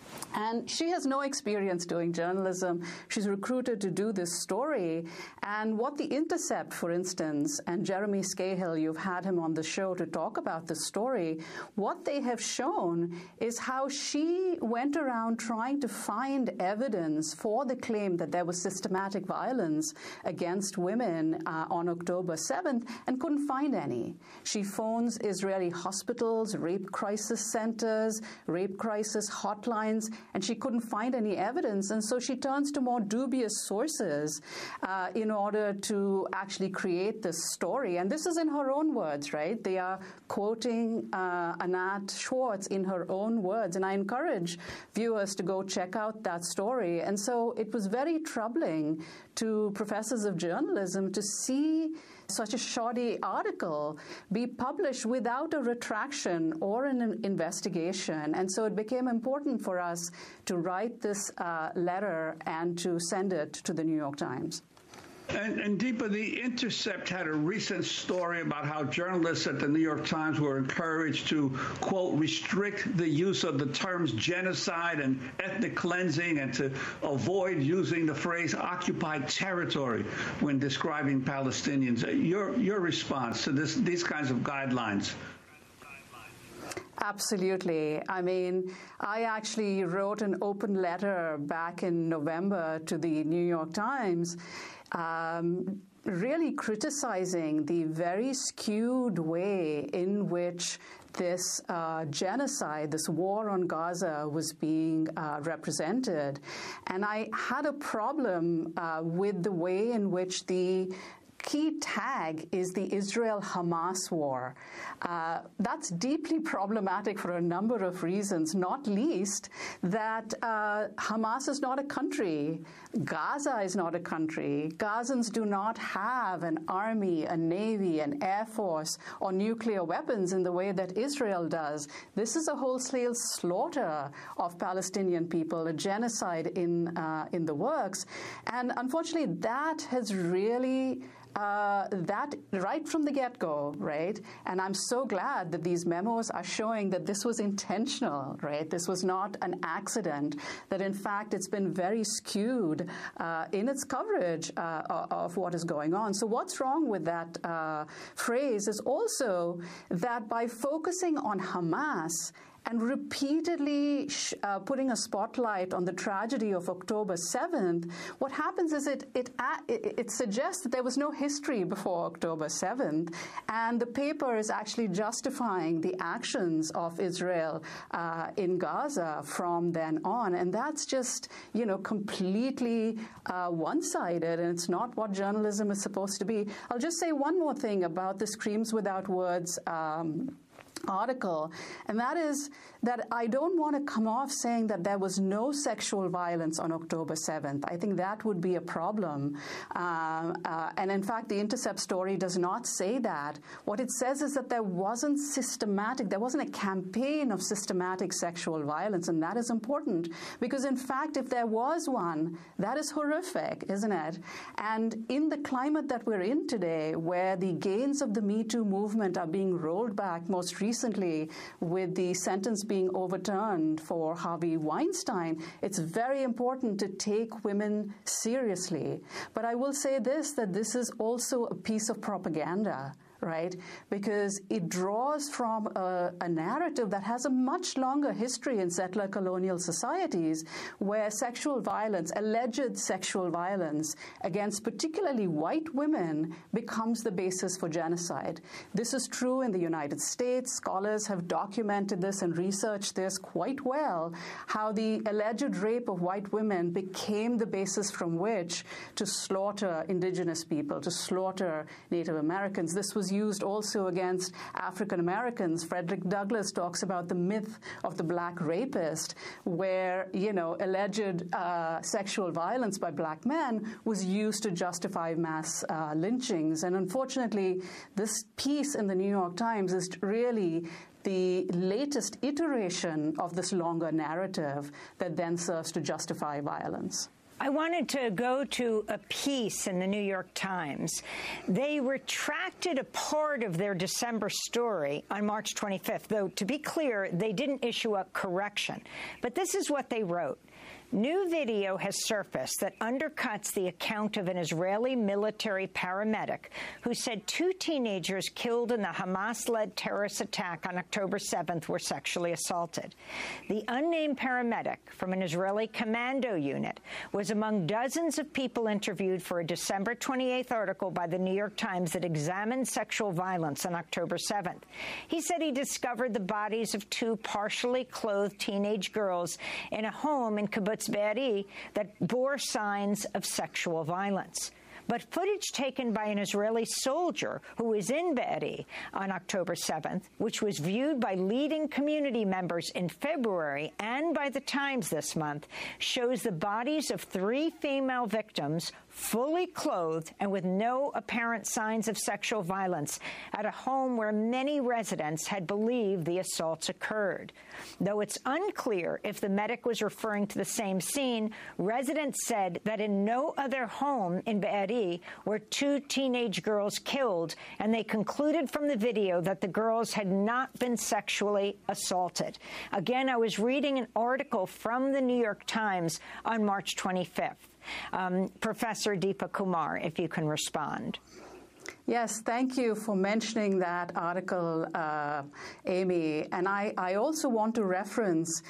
And she has no experience doing journalism. She's recruited to do this story. And what The Intercept, for instance, and Jeremy Scahill, you've had him on the show to talk about the story, what they have shown is how she went around trying to find evidence for the claim that there was systematic violence against women uh, on October seventh and couldn't find any. She phones Israeli hospitals, rape crisis centers, rape crisis hotlines, and she couldn't find any evidence. And so she turns to more dubious sources uh, in order to actually create this story. And this is in her own words, right? They are quoting uh, Anat Schwartz in her own words. And I encourage viewers to go check out that story. And so it was very troubling to professors of journalism to see such a shoddy article be published without a retraction or an investigation. And so it became important for us to write this uh, letter and to send it to the New York Times. And, and Deepa, The Intercept had a recent story about how journalists at the New York Times were encouraged to, quote, restrict the use of the terms genocide and ethnic cleansing and to avoid using the phrase occupied territory when describing Palestinians. Your, your response to this, these kinds of guidelines? Absolutely. I mean, I actually wrote an open letter back in November to the New York Times, um, really criticizing the very skewed way in which this uh, genocide, this war on Gaza was being uh, represented. And I had a problem uh, with the way in which the key tag is the Israel-Hamas war. Uh, that's deeply problematic for a number of reasons, not least that uh, Hamas is not a country. Gaza is not a country. Gazans do not have an army, a navy, an air force, or nuclear weapons in the way that Israel does. This is a wholesale slaughter of Palestinian people, a genocide in, uh, in the works. And unfortunately, that has really Uh, that right from the get-go, right? And I'm so glad that these memos are showing that this was intentional, right? This was not an accident, that in fact it's been very skewed uh, in its coverage uh, of what is going on. So what's wrong with that uh, phrase is also that by focusing on Hamas and repeatedly sh uh, putting a spotlight on the tragedy of October seventh, what happens is it, it, it, it suggests that there was no history before October seventh, and the paper is actually justifying the actions of Israel uh, in Gaza from then on. And that's just, you know, completely uh, one-sided, and it's not what journalism is supposed to be. I'll just say one more thing about the Screams Without Words um, article, and that is that I don't want to come off saying that there was no sexual violence on October seventh. I think that would be a problem. Uh, uh, and in fact, the Intercept story does not say that. What it says is that there wasn't systematic, there wasn't a campaign of systematic sexual violence, and that is important because, in fact, if there was one, that is horrific, isn't it? And in the climate that we're in today, where the gains of the Me Too movement are being rolled back most recently, recently with the sentence being overturned for Harvey Weinstein, it's very important to take women seriously. But I will say this, that this is also a piece of propaganda, right? Because it draws from a, a narrative that has a much longer history in settler colonial societies where sexual violence, alleged sexual violence against particularly white women becomes the basis for genocide. This is true in the United States. Scholars have documented this and researched this quite well, how the alleged rape of white women became the basis from which to slaughter indigenous people, to slaughter Native Americans. This was used also against African Americans. Frederick Douglass talks about the myth of the black rapist, where, you know, alleged uh, sexual violence by black men was used to justify mass uh, lynchings. And unfortunately, this piece in the New York Times is really the latest iteration of this longer narrative that then serves to justify violence. I wanted to go to a piece in the New York Times. They retracted a part of their December story on March twenty-fifth, though, to be clear, they didn't issue a correction. But this is what they wrote. New video has surfaced that undercuts the account of an Israeli military paramedic who said two teenagers killed in the Hamas-led terrorist attack on October seventh were sexually assaulted. The unnamed paramedic from an Israeli commando unit was among dozens of people interviewed for a December twenty-eighth article by the New York Times that examined sexual violence on October seventh. He said he discovered the bodies of two partially clothed teenage girls in a home in Kibbutz Be'eri that bore signs of sexual violence. But footage taken by an Israeli soldier who was in Be'eri on October seventh, which was viewed by leading community members in February and by the Times this month, shows the bodies of three female victims fully clothed and with no apparent signs of sexual violence at a home where many residents had believed the assaults occurred. Though it's unclear if the medic was referring to the same scene, residents said that in no other home in Be'eri were two teenage girls killed, and they concluded from the video that the girls had not been sexually assaulted. Again, I was reading an article from the New York Times on March twenty-fifth. Um, Professor Deepa Kumar, if you can respond. Yes, thank you for mentioning that article, uh, Amy. And I, I also want to reference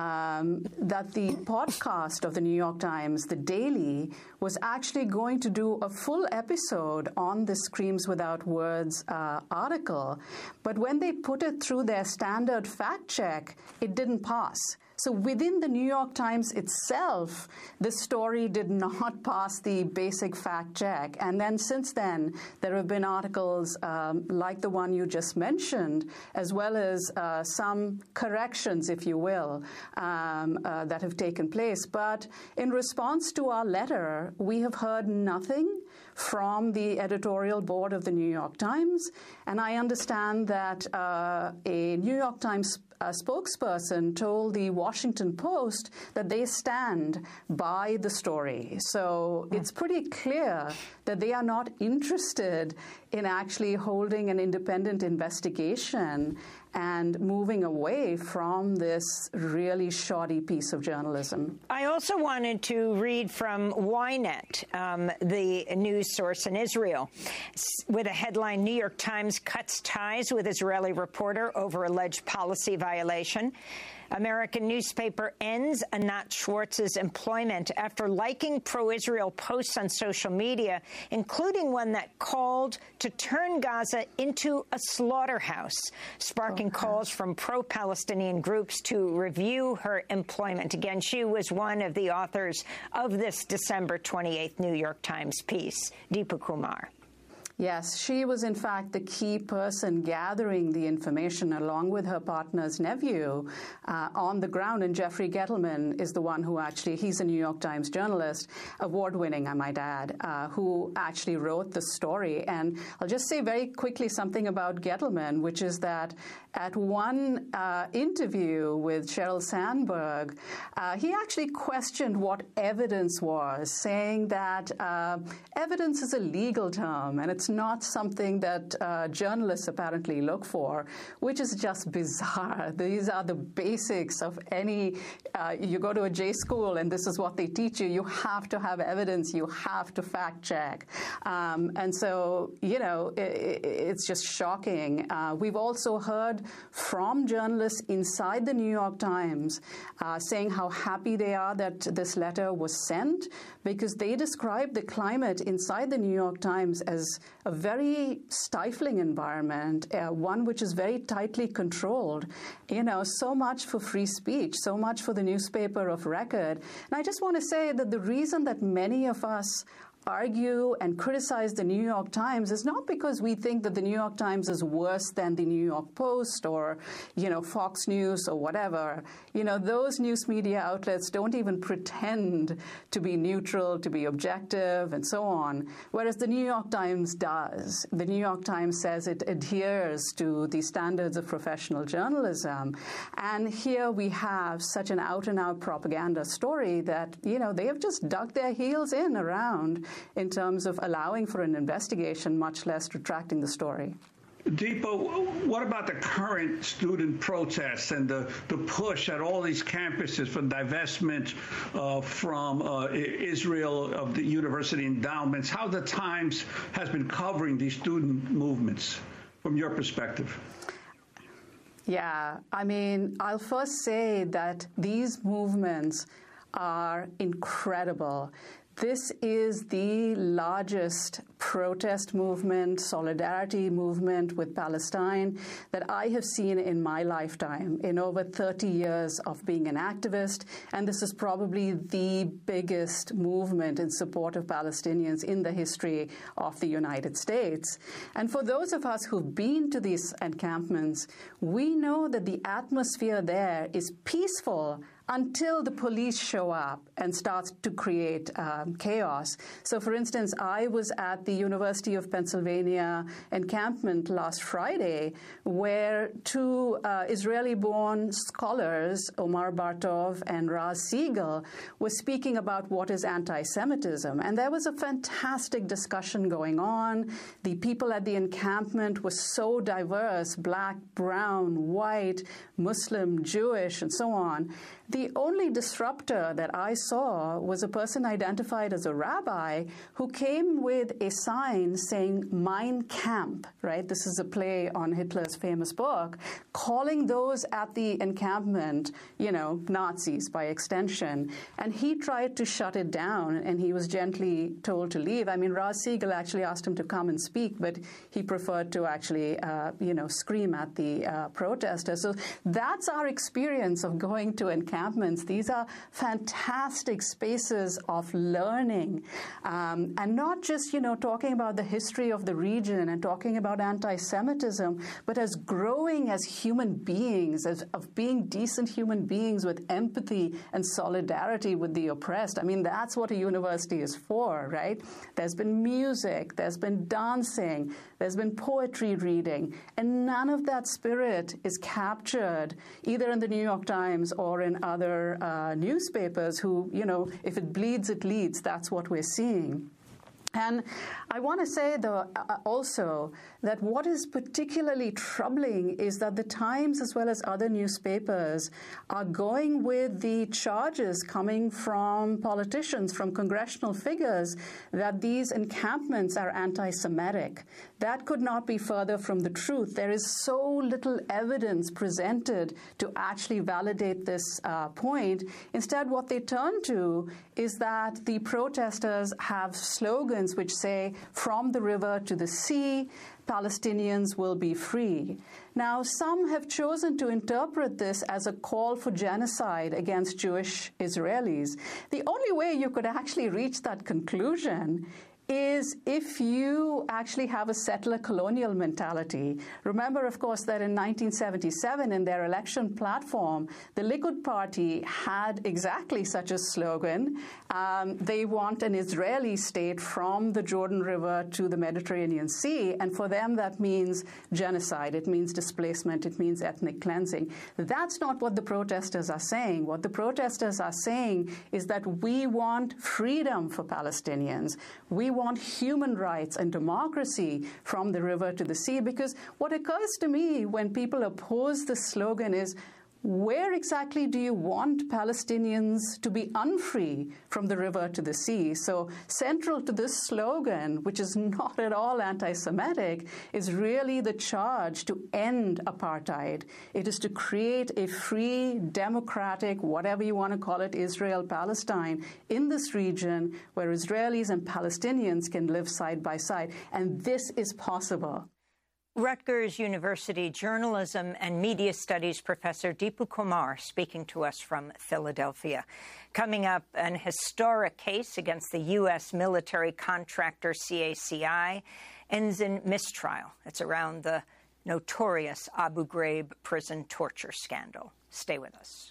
um, that the podcast of the New York Times, The Daily, was actually going to do a full episode on the Screams Without Words uh, article. But when they put it through their standard fact check, it didn't pass. So within the New York Times itself, the story did not pass the basic fact check. And then since then, there have been articles um, like the one you just mentioned, as well as uh, some corrections, if you will, um, uh, that have taken place. But in response to our letter, we have heard nothing from the editorial board of the New York Times. And I understand that uh, a New York Times a spokesperson told the Washington Post that they stand by the story. So it's pretty clear that they are not interested in actually holding an independent investigation and moving away from this really shoddy piece of journalism. I also wanted to read from Ynet, um, the news source in Israel, with a headline, New York Times cuts ties with Israeli reporter over alleged policy violation. American newspaper ends Anat Schwartz's employment after liking pro-Israel posts on social media, including one that called to turn Gaza into a slaughterhouse, sparking okay. calls from pro-Palestinian groups to review her employment. Again, she was one of the authors of this December twenty-eighth New York Times piece. Deepa Kumar. Yes, she was in fact the key person gathering the information along with her partner's nephew uh, on the ground. And Jeffrey Gettleman is the one who actually, he's a New York Times journalist, award-winning, I might add, uh, who actually wrote the story. And I'll just say very quickly something about Gettleman, which is that at one uh, interview with Sheryl Sandberg, uh, he actually questioned what evidence was, saying that uh, evidence is a legal term and it's not something that uh, journalists apparently look for, which is just bizarre. These are the basics of any, uh, you go to a J school and this is what they teach you. You have to have evidence. You have to fact check. Um, and so, you know, it, it's just shocking. Uh, we've also heard from journalists inside the New York Times uh, saying how happy they are that this letter was sent, because they described the climate inside the New York Times as a very stifling environment, uh, one which is very tightly controlled. You know, so much for free speech, so much for the newspaper of record. And I just want to say that the reason that many of us argue and criticize the New York Times is not because we think that the New York Times is worse than the New York Post or, you know, Fox News or whatever. You know, those news media outlets don't even pretend to be neutral, to be objective, and so on, whereas the New York Times does. The New York Times says it adheres to the standards of professional journalism. And here we have such an out-and-out propaganda story that, you know, they have just dug their heels in around in terms of allowing for an investigation, much less retracting the story. Deepa, what about the current student protests and the, the push at all these campuses for divestment uh, from uh, Israel of the university endowments? How the Times has been covering these student movements from your perspective? Yeah, I mean, I'll first say that these movements are incredible. This is the largest protest movement, solidarity movement with Palestine that I have seen in my lifetime, in over thirty years of being an activist. And this is probably the biggest movement in support of Palestinians in the history of the United States. And for those of us who've been to these encampments, we know that the atmosphere there is peaceful until the police show up and starts to create um, chaos. So, for instance, I was at the University of Pennsylvania encampment last Friday, where two uh, Israeli-born scholars, Omar Bartov and Raz Siegel, were speaking about what is anti-Semitism. And there was a fantastic discussion going on. The people at the encampment were so diverse, black, brown, white, Muslim, Jewish, and so on. The only disruptor that I saw was a person identified as a rabbi who came with a sign saying Mein Kampf, right? This is a play on Hitler's famous book, calling those at the encampment, you know, Nazis by extension. And he tried to shut it down, and he was gently told to leave. I mean, Raz Siegel actually asked him to come and speak, but he preferred to actually, uh, you know, scream at the uh, protesters. So that's our experience of going to encampments. These are fantastic spaces of learning, um, and not just, you know, talking about the history of the region and talking about anti-Semitism, but as growing as human beings, as of being decent human beings with empathy and solidarity with the oppressed. I mean, that's what a university is for, right? There's been music, there's been dancing, there's been poetry reading, and none of that spirit is captured either in the New York Times or in other uh, newspapers who, you know, if it bleeds, it leads. That's what we're seeing. And I want to say, though, uh, also that what is particularly troubling is that the Times, as well as other newspapers, are going with the charges coming from politicians, from congressional figures, that these encampments are anti-Semitic. That could not be further from the truth. There is so little evidence presented to actually validate this uh, point. Instead, what they turn to is that the protesters have slogans which say, "From the river to the sea, Palestinians will be free." Now, some have chosen to interpret this as a call for genocide against Jewish Israelis. The only way you could actually reach that conclusion is if you actually have a settler colonial mentality. Remember, of course, that in nineteen seventy-seven, in their election platform, the Likud party had exactly such a slogan. Um, they want an Israeli state from the Jordan River to the Mediterranean Sea, and for them that means genocide, it means displacement, it means ethnic cleansing. That's not what the protesters are saying. What the protesters are saying is that we want freedom for Palestinians. We want human rights and democracy from the river to the sea, because what occurs to me when people oppose this slogan is, where exactly do you want Palestinians to be unfree from the river to the sea? So central to this slogan, which is not at all anti-Semitic, is really the charge to end apartheid. It is to create a free, democratic, whatever you want to call it, Israel-Palestine in this region where Israelis and Palestinians can live side by side. And this is possible. Rutgers University journalism and media studies professor Deepu Kumar speaking to us from Philadelphia. Coming up, an historic case against the U S military contractor C A C I ends in mistrial. It's around the notorious Abu Ghraib prison torture scandal. Stay with us.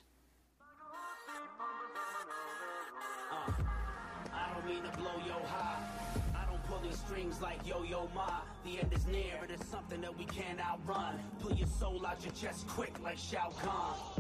Uh, I don't mean to blow your high. I don't pull these strings like Yo-Yo Ma. The end is near, but it's something that we can't outrun. Pull your soul out your chest quick like Shao Kahn.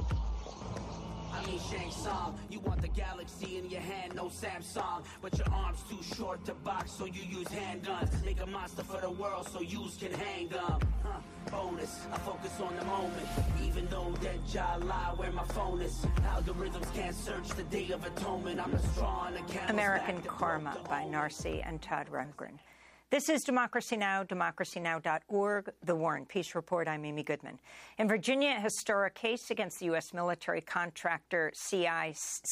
I mean Shang Tsung, you want the galaxy in your hand, no Samsung. But your arm's too short to box, so you use handguns. Make a monster for the world, so yous can hang them. Huh. Bonus, I focus on the moment. Even though dead jaw lie where my phone is. Algorithms can't search the Day of Atonement. I'm the straw on the camel. American Karma by Narcy and Todd Rundgren. This is Democracy Now!, democracy now dot org, The War and Peace Report. I'm Amy Goodman. In Virginia, a historic case against the U S military contractor C A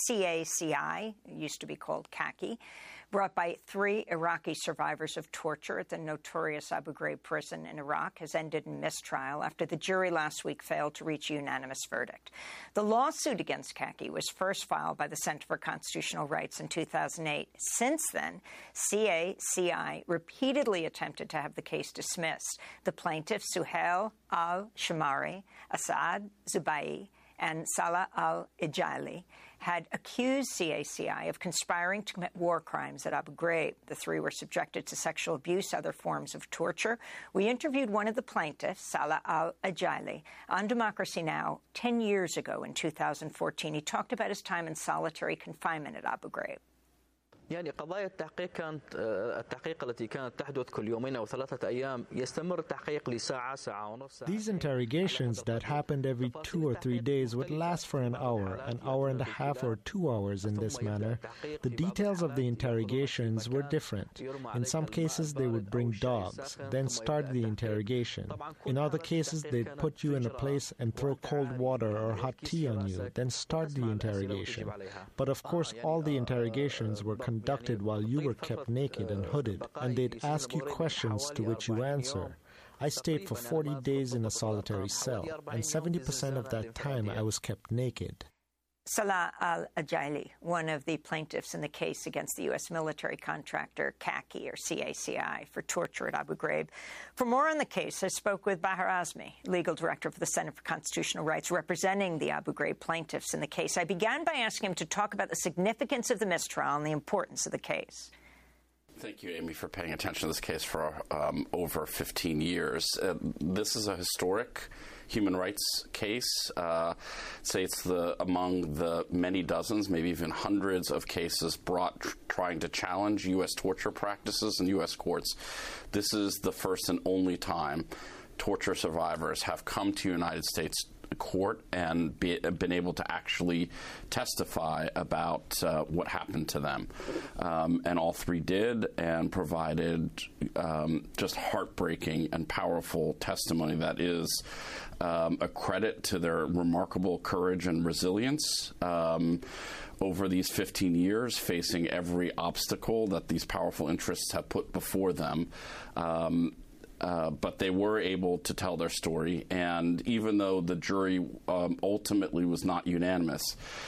C I, it used to be called CACI, brought by three Iraqi survivors of torture at the notorious Abu Ghraib prison in Iraq, has ended in mistrial after the jury last week failed to reach a unanimous verdict. The lawsuit against CACI was first filed by the Center for Constitutional Rights in two thousand eight. Since then, C A C I repeatedly attempted to have the case dismissed. The plaintiffs, Suhail al-Shamari, Asad Zubai, and Salah al-Ijali, had accused C A C I of conspiring to commit war crimes at Abu Ghraib. The three were subjected to sexual abuse, other forms of torture. We interviewed one of the plaintiffs, Salah al-Ijali, on Democracy Now! ten years ago in two thousand fourteen. He talked about his time in solitary confinement at Abu Ghraib. يعني قضايا التحقيق كانت التحقيق التي كانت تحدث كل يومين أو ثلاثة أيام يستمر التحقيق لساعة ساعة ونص. These interrogations that happened every two or three days would last for an hour, an hour and a half or two hours in this manner. The details of the interrogations were different. In some cases, they would bring dogs, then start the interrogation. In other cases, they'd put you in a place and throw cold water or hot tea on you, then start the interrogation. But of course, all the interrogations were conducted conducted while you were kept naked and hooded, and they'd ask you questions to which you answer. I stayed for forty days in a solitary cell, and seventy percent of that time I was kept naked. Salah al-Ijali, one of the plaintiffs in the case against the U S military contractor CACI, or C A C I, for torture at Abu Ghraib. For more on the case, I spoke with Bahar Azmi, legal director for the Center for Constitutional Rights, representing the Abu Ghraib plaintiffs in the case. I began by asking him to talk about the significance of the mistrial and the importance of the case. Thank you, Amy, for paying attention to this case for um, over fifteen years. Uh, this is a historic human rights case. Uh, say it's the among the many dozens, maybe even hundreds of cases brought tr- trying to challenge U S torture practices in U S courts. This is the first and only time torture survivors have come to United States court and be, been able to actually testify about uh, what happened to them. Um, and all three did and provided um, just heartbreaking and powerful testimony that is um, a credit to their remarkable courage and resilience um, over these fifteen years, facing every obstacle that these powerful interests have put before them. Um, Uh, but they were able to tell their story, and even though the jury um, ultimately was not unanimous,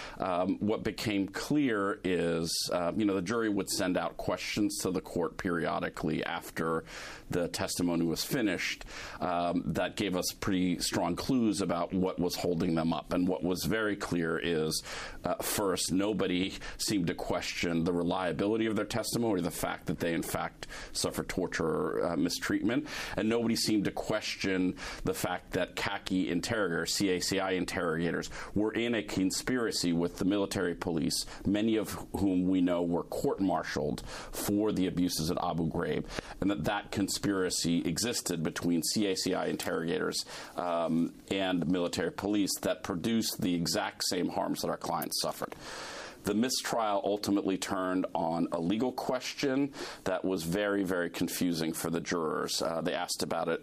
um, what became clear is, uh, you know, the jury would send out questions to the court periodically after the testimony was finished um, that gave us pretty strong clues about what was holding them up. And what was very clear is, uh, first, nobody seemed to question the reliability of their testimony, the fact that they, in fact, suffered torture or uh, mistreatment. And nobody seemed to question the fact that CACI interrogators, C A C I interrogators, were in a conspiracy with the military police, many of whom we know were court-martialed for the abuses at Abu Ghraib, and that that conspiracy existed between C A C I interrogators um, and military police that produced the exact same harms that our clients suffered. The mistrial ultimately turned on a legal question that was very, very confusing for the jurors. Uh, they asked about it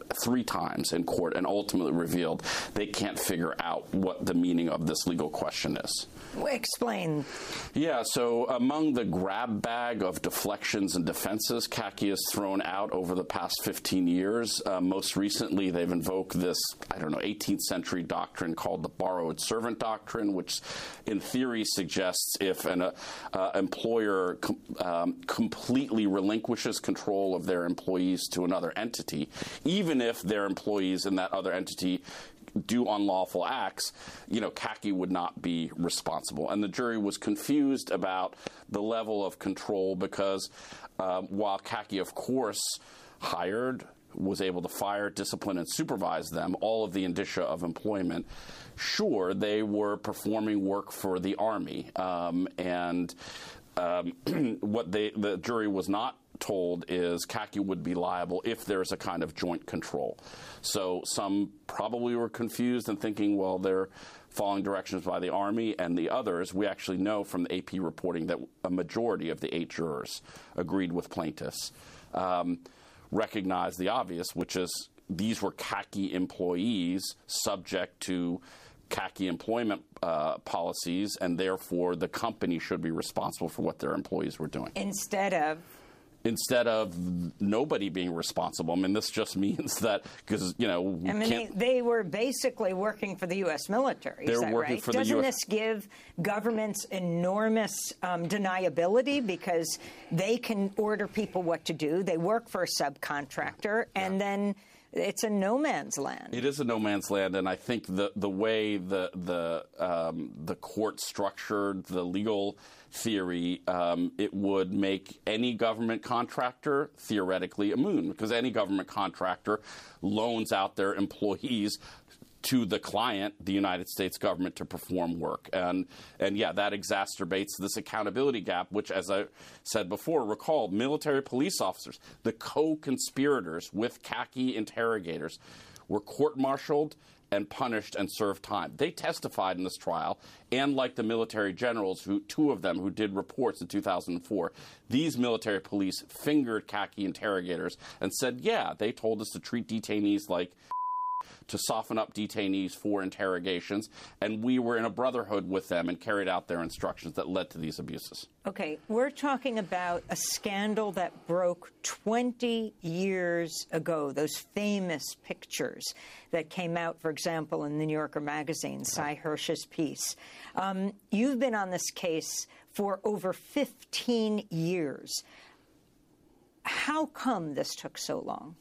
three times in court and ultimately revealed they can't figure out what the meaning of this legal question is. Explain. Yeah, so among the grab bag of deflections and defenses CACI has thrown out over the past fifteen years, uh, most recently they've invoked this, I don't know, eighteenth century doctrine called the borrowed servant doctrine, which in theory suggests if an uh, uh, employer com- um, completely relinquishes control of their employees to another entity, even if their employees in that other entity do unlawful acts, you know, CACI would not be responsible. And the jury was confused about the level of control because uh, while CACI, of course, hired, was able to fire, discipline, and supervise them, all of the indicia of employment, sure, they were performing work for the Army. Um, and um, what they, the jury was not told is CACI would be liable if there's a kind of joint control. So some probably were confused and thinking, well, they're following directions by the Army, and the others, we actually know from the A P reporting that a majority of the eight jurors agreed with plaintiffs, um, recognized the obvious, which is these were CACI employees subject to CACI employment uh, policies, and therefore the company should be responsible for what their employees were doing. Instead of Instead of nobody being responsible. I mean, this just means that, because, you know, I mean, they, they were basically working for the U S military. They're is that working right? for the Doesn't U S this give governments enormous um, deniability because they can order people what to do? They work for a subcontractor, and then it's a no man's land. It is a no man's land, and I think the the way the the um, the court structured the legal theory, um, it would make any government contractor theoretically immune, because any government contractor loans out their employees to the client, the United States government, to perform work. And, and yeah, that exacerbates this accountability gap, which, as I said before, recall, military police officers, the co-conspirators with CACI interrogators, were court-martialed and punished and served time. They testified in this trial, and like the military generals, who two of them who did reports in two thousand four, these military police fingered CACI interrogators and said, yeah, they told us to treat detainees like to soften up detainees for interrogations, and we were in a brotherhood with them and carried out their instructions that led to these abuses. Okay, we're talking about a scandal that broke twenty years ago, those famous pictures that came out, for example, in the New Yorker magazine, Sy Hersh's piece. Um, you've been on this case for over fifteen years. How come this took so long?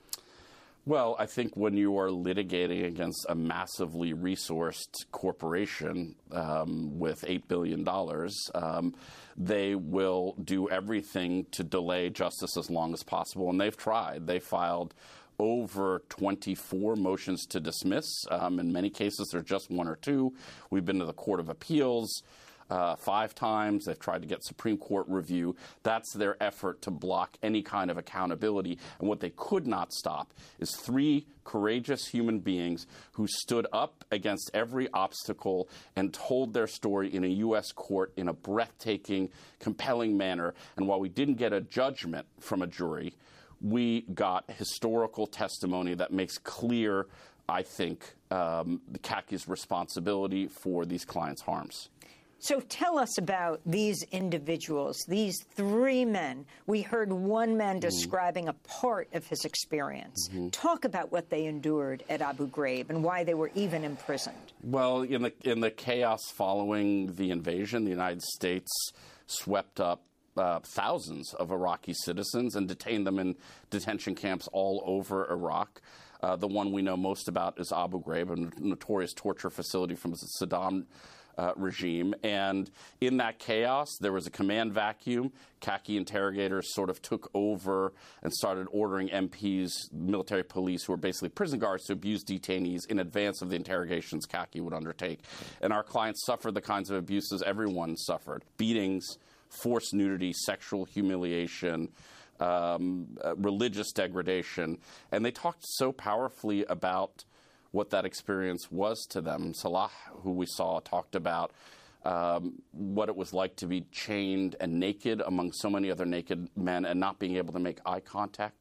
Well, I think when you are litigating against a massively resourced corporation um, with eight billion dollars, um, they will do everything to delay justice as long as possible, and they've tried. They filed over twenty-four motions to dismiss. Um, in many cases, there's just one or two. We've been to the Court of Appeals Uh, five times. They've tried to get Supreme Court review. That's their effort to block any kind of accountability. And what they could not stop is three courageous human beings who stood up against every obstacle and told their story in a U S court in a breathtaking, compelling manner. And while we didn't get a judgment from a jury, we got historical testimony that makes clear, I think, um, the CACI's responsibility for these clients' harms. So tell us about these individuals, these three men. We heard one man describing a part of his experience. Mm-hmm. Talk about what they endured at Abu Ghraib and why they were even imprisoned. Well, in the in the chaos following the invasion, the United States swept up uh, thousands of Iraqi citizens and detained them in detention camps all over Iraq. Uh, the one we know most about is Abu Ghraib, a notorious torture facility from Saddam Uh, regime. And in that chaos, there was a command vacuum. CACI interrogators sort of took over and started ordering M Ps, military police, who were basically prison guards, to abuse detainees in advance of the interrogations CACI would undertake. And our clients suffered the kinds of abuses everyone suffered: beatings, forced nudity, sexual humiliation, um, uh, religious degradation. And they talked so powerfully about what that experience was to them. Salah, who we saw, talked about um, what it was like to be chained and naked among so many other naked men and not being able to make eye contact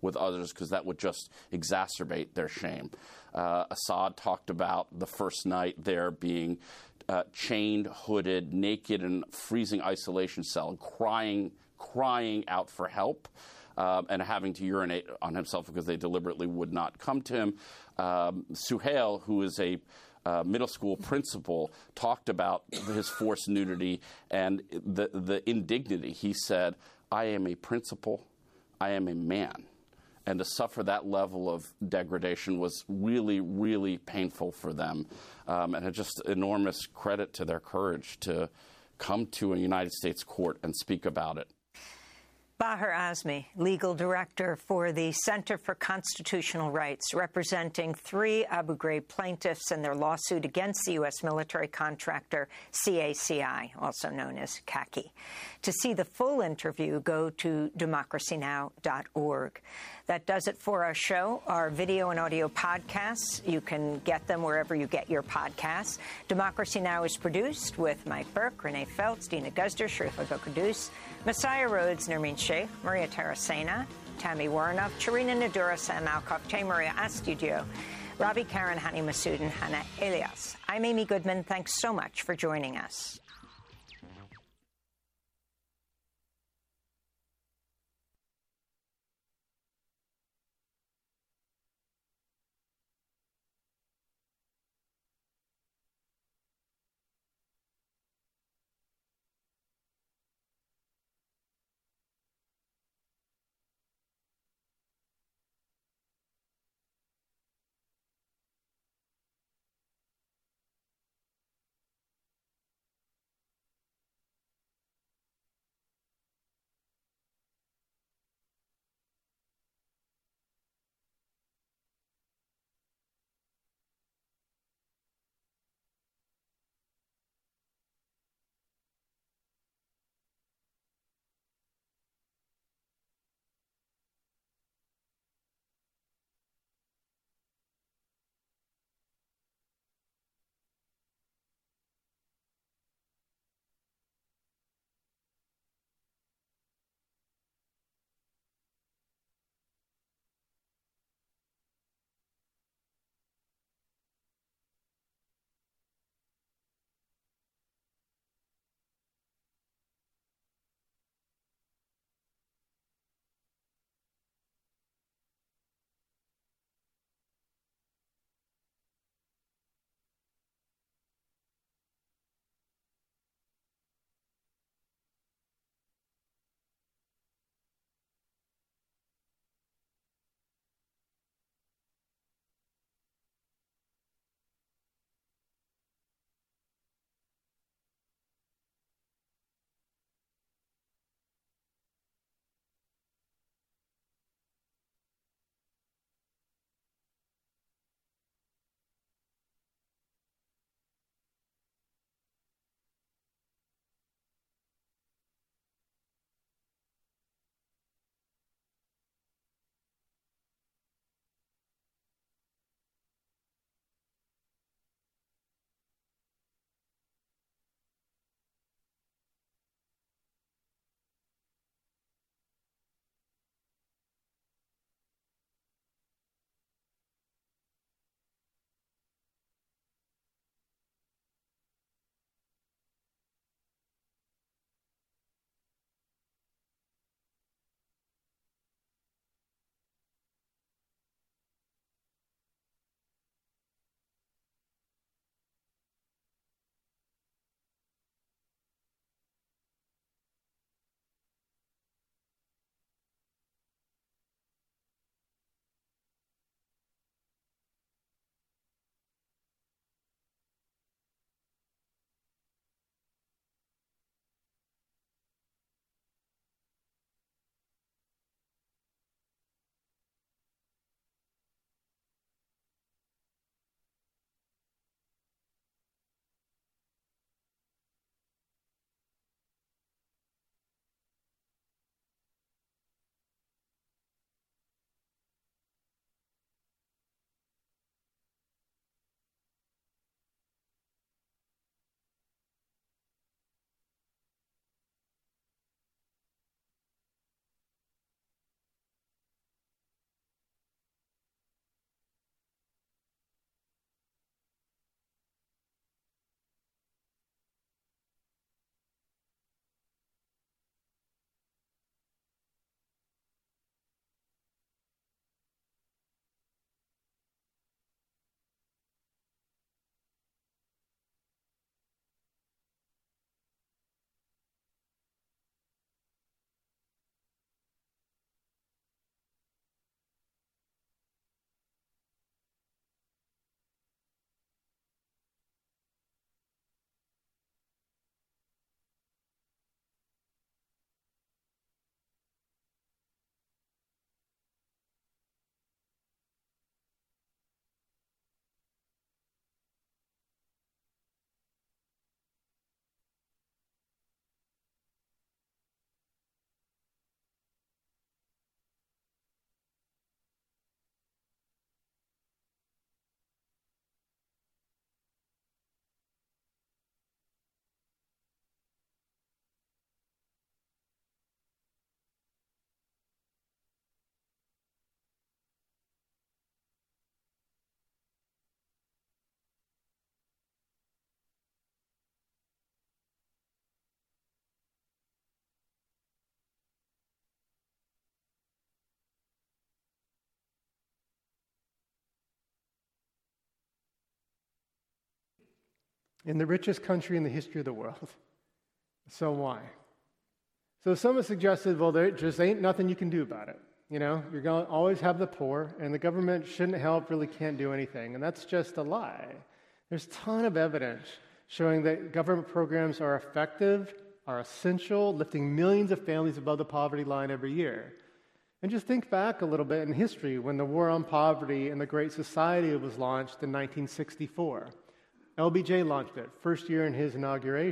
with others because that would just exacerbate their shame. Uh, Assad talked about the first night there being uh, chained, hooded, naked, in freezing isolation cell, crying, crying out for help. Um, and having to urinate on himself because they deliberately would not come to him. Um, Suhail, who is a uh, middle school principal, talked about his forced nudity and the, the indignity. He said, I am a principal, I am a man. And to suffer that level of degradation was really, really painful for them. Um, and just enormous credit to their courage to come to a United States court and speak about it. Baher Azmi, legal director for the Center for Constitutional Rights, representing three Abu Ghraib plaintiffs in their lawsuit against the U S military contractor C A C I, also known as C A C I. To see the full interview, go to democracy now dot org. That does it for our show, our video and audio podcasts. You can get them wherever you get your podcasts. Democracy Now! Is produced with Mike Burke, Renee Feltz, Dina Guzder, Sharifa Gokudus, Messiah Rhodes, Nermeen Sheikh, Maria Taracena, Tammy Warnoff, Charina Nadura, Sam Alcock, Jay Maria Astudio, Robbie Karen, Hani Masood, and Hannah Elias. I'm Amy Goodman. Thanks so much for joining us. in the richest country in the history of the world. So why? So some have suggested, well, there just ain't nothing you can do about it. You know, you're going to always have the poor, and the government shouldn't help, really can't do anything. And that's just a lie. There's a ton of evidence showing that government programs are effective, are essential, lifting millions of families above the poverty line every year. And just think back a little bit in history when the War on Poverty and the Great Society was launched in nineteen sixty-four. L B J launched it, first year in his inauguration.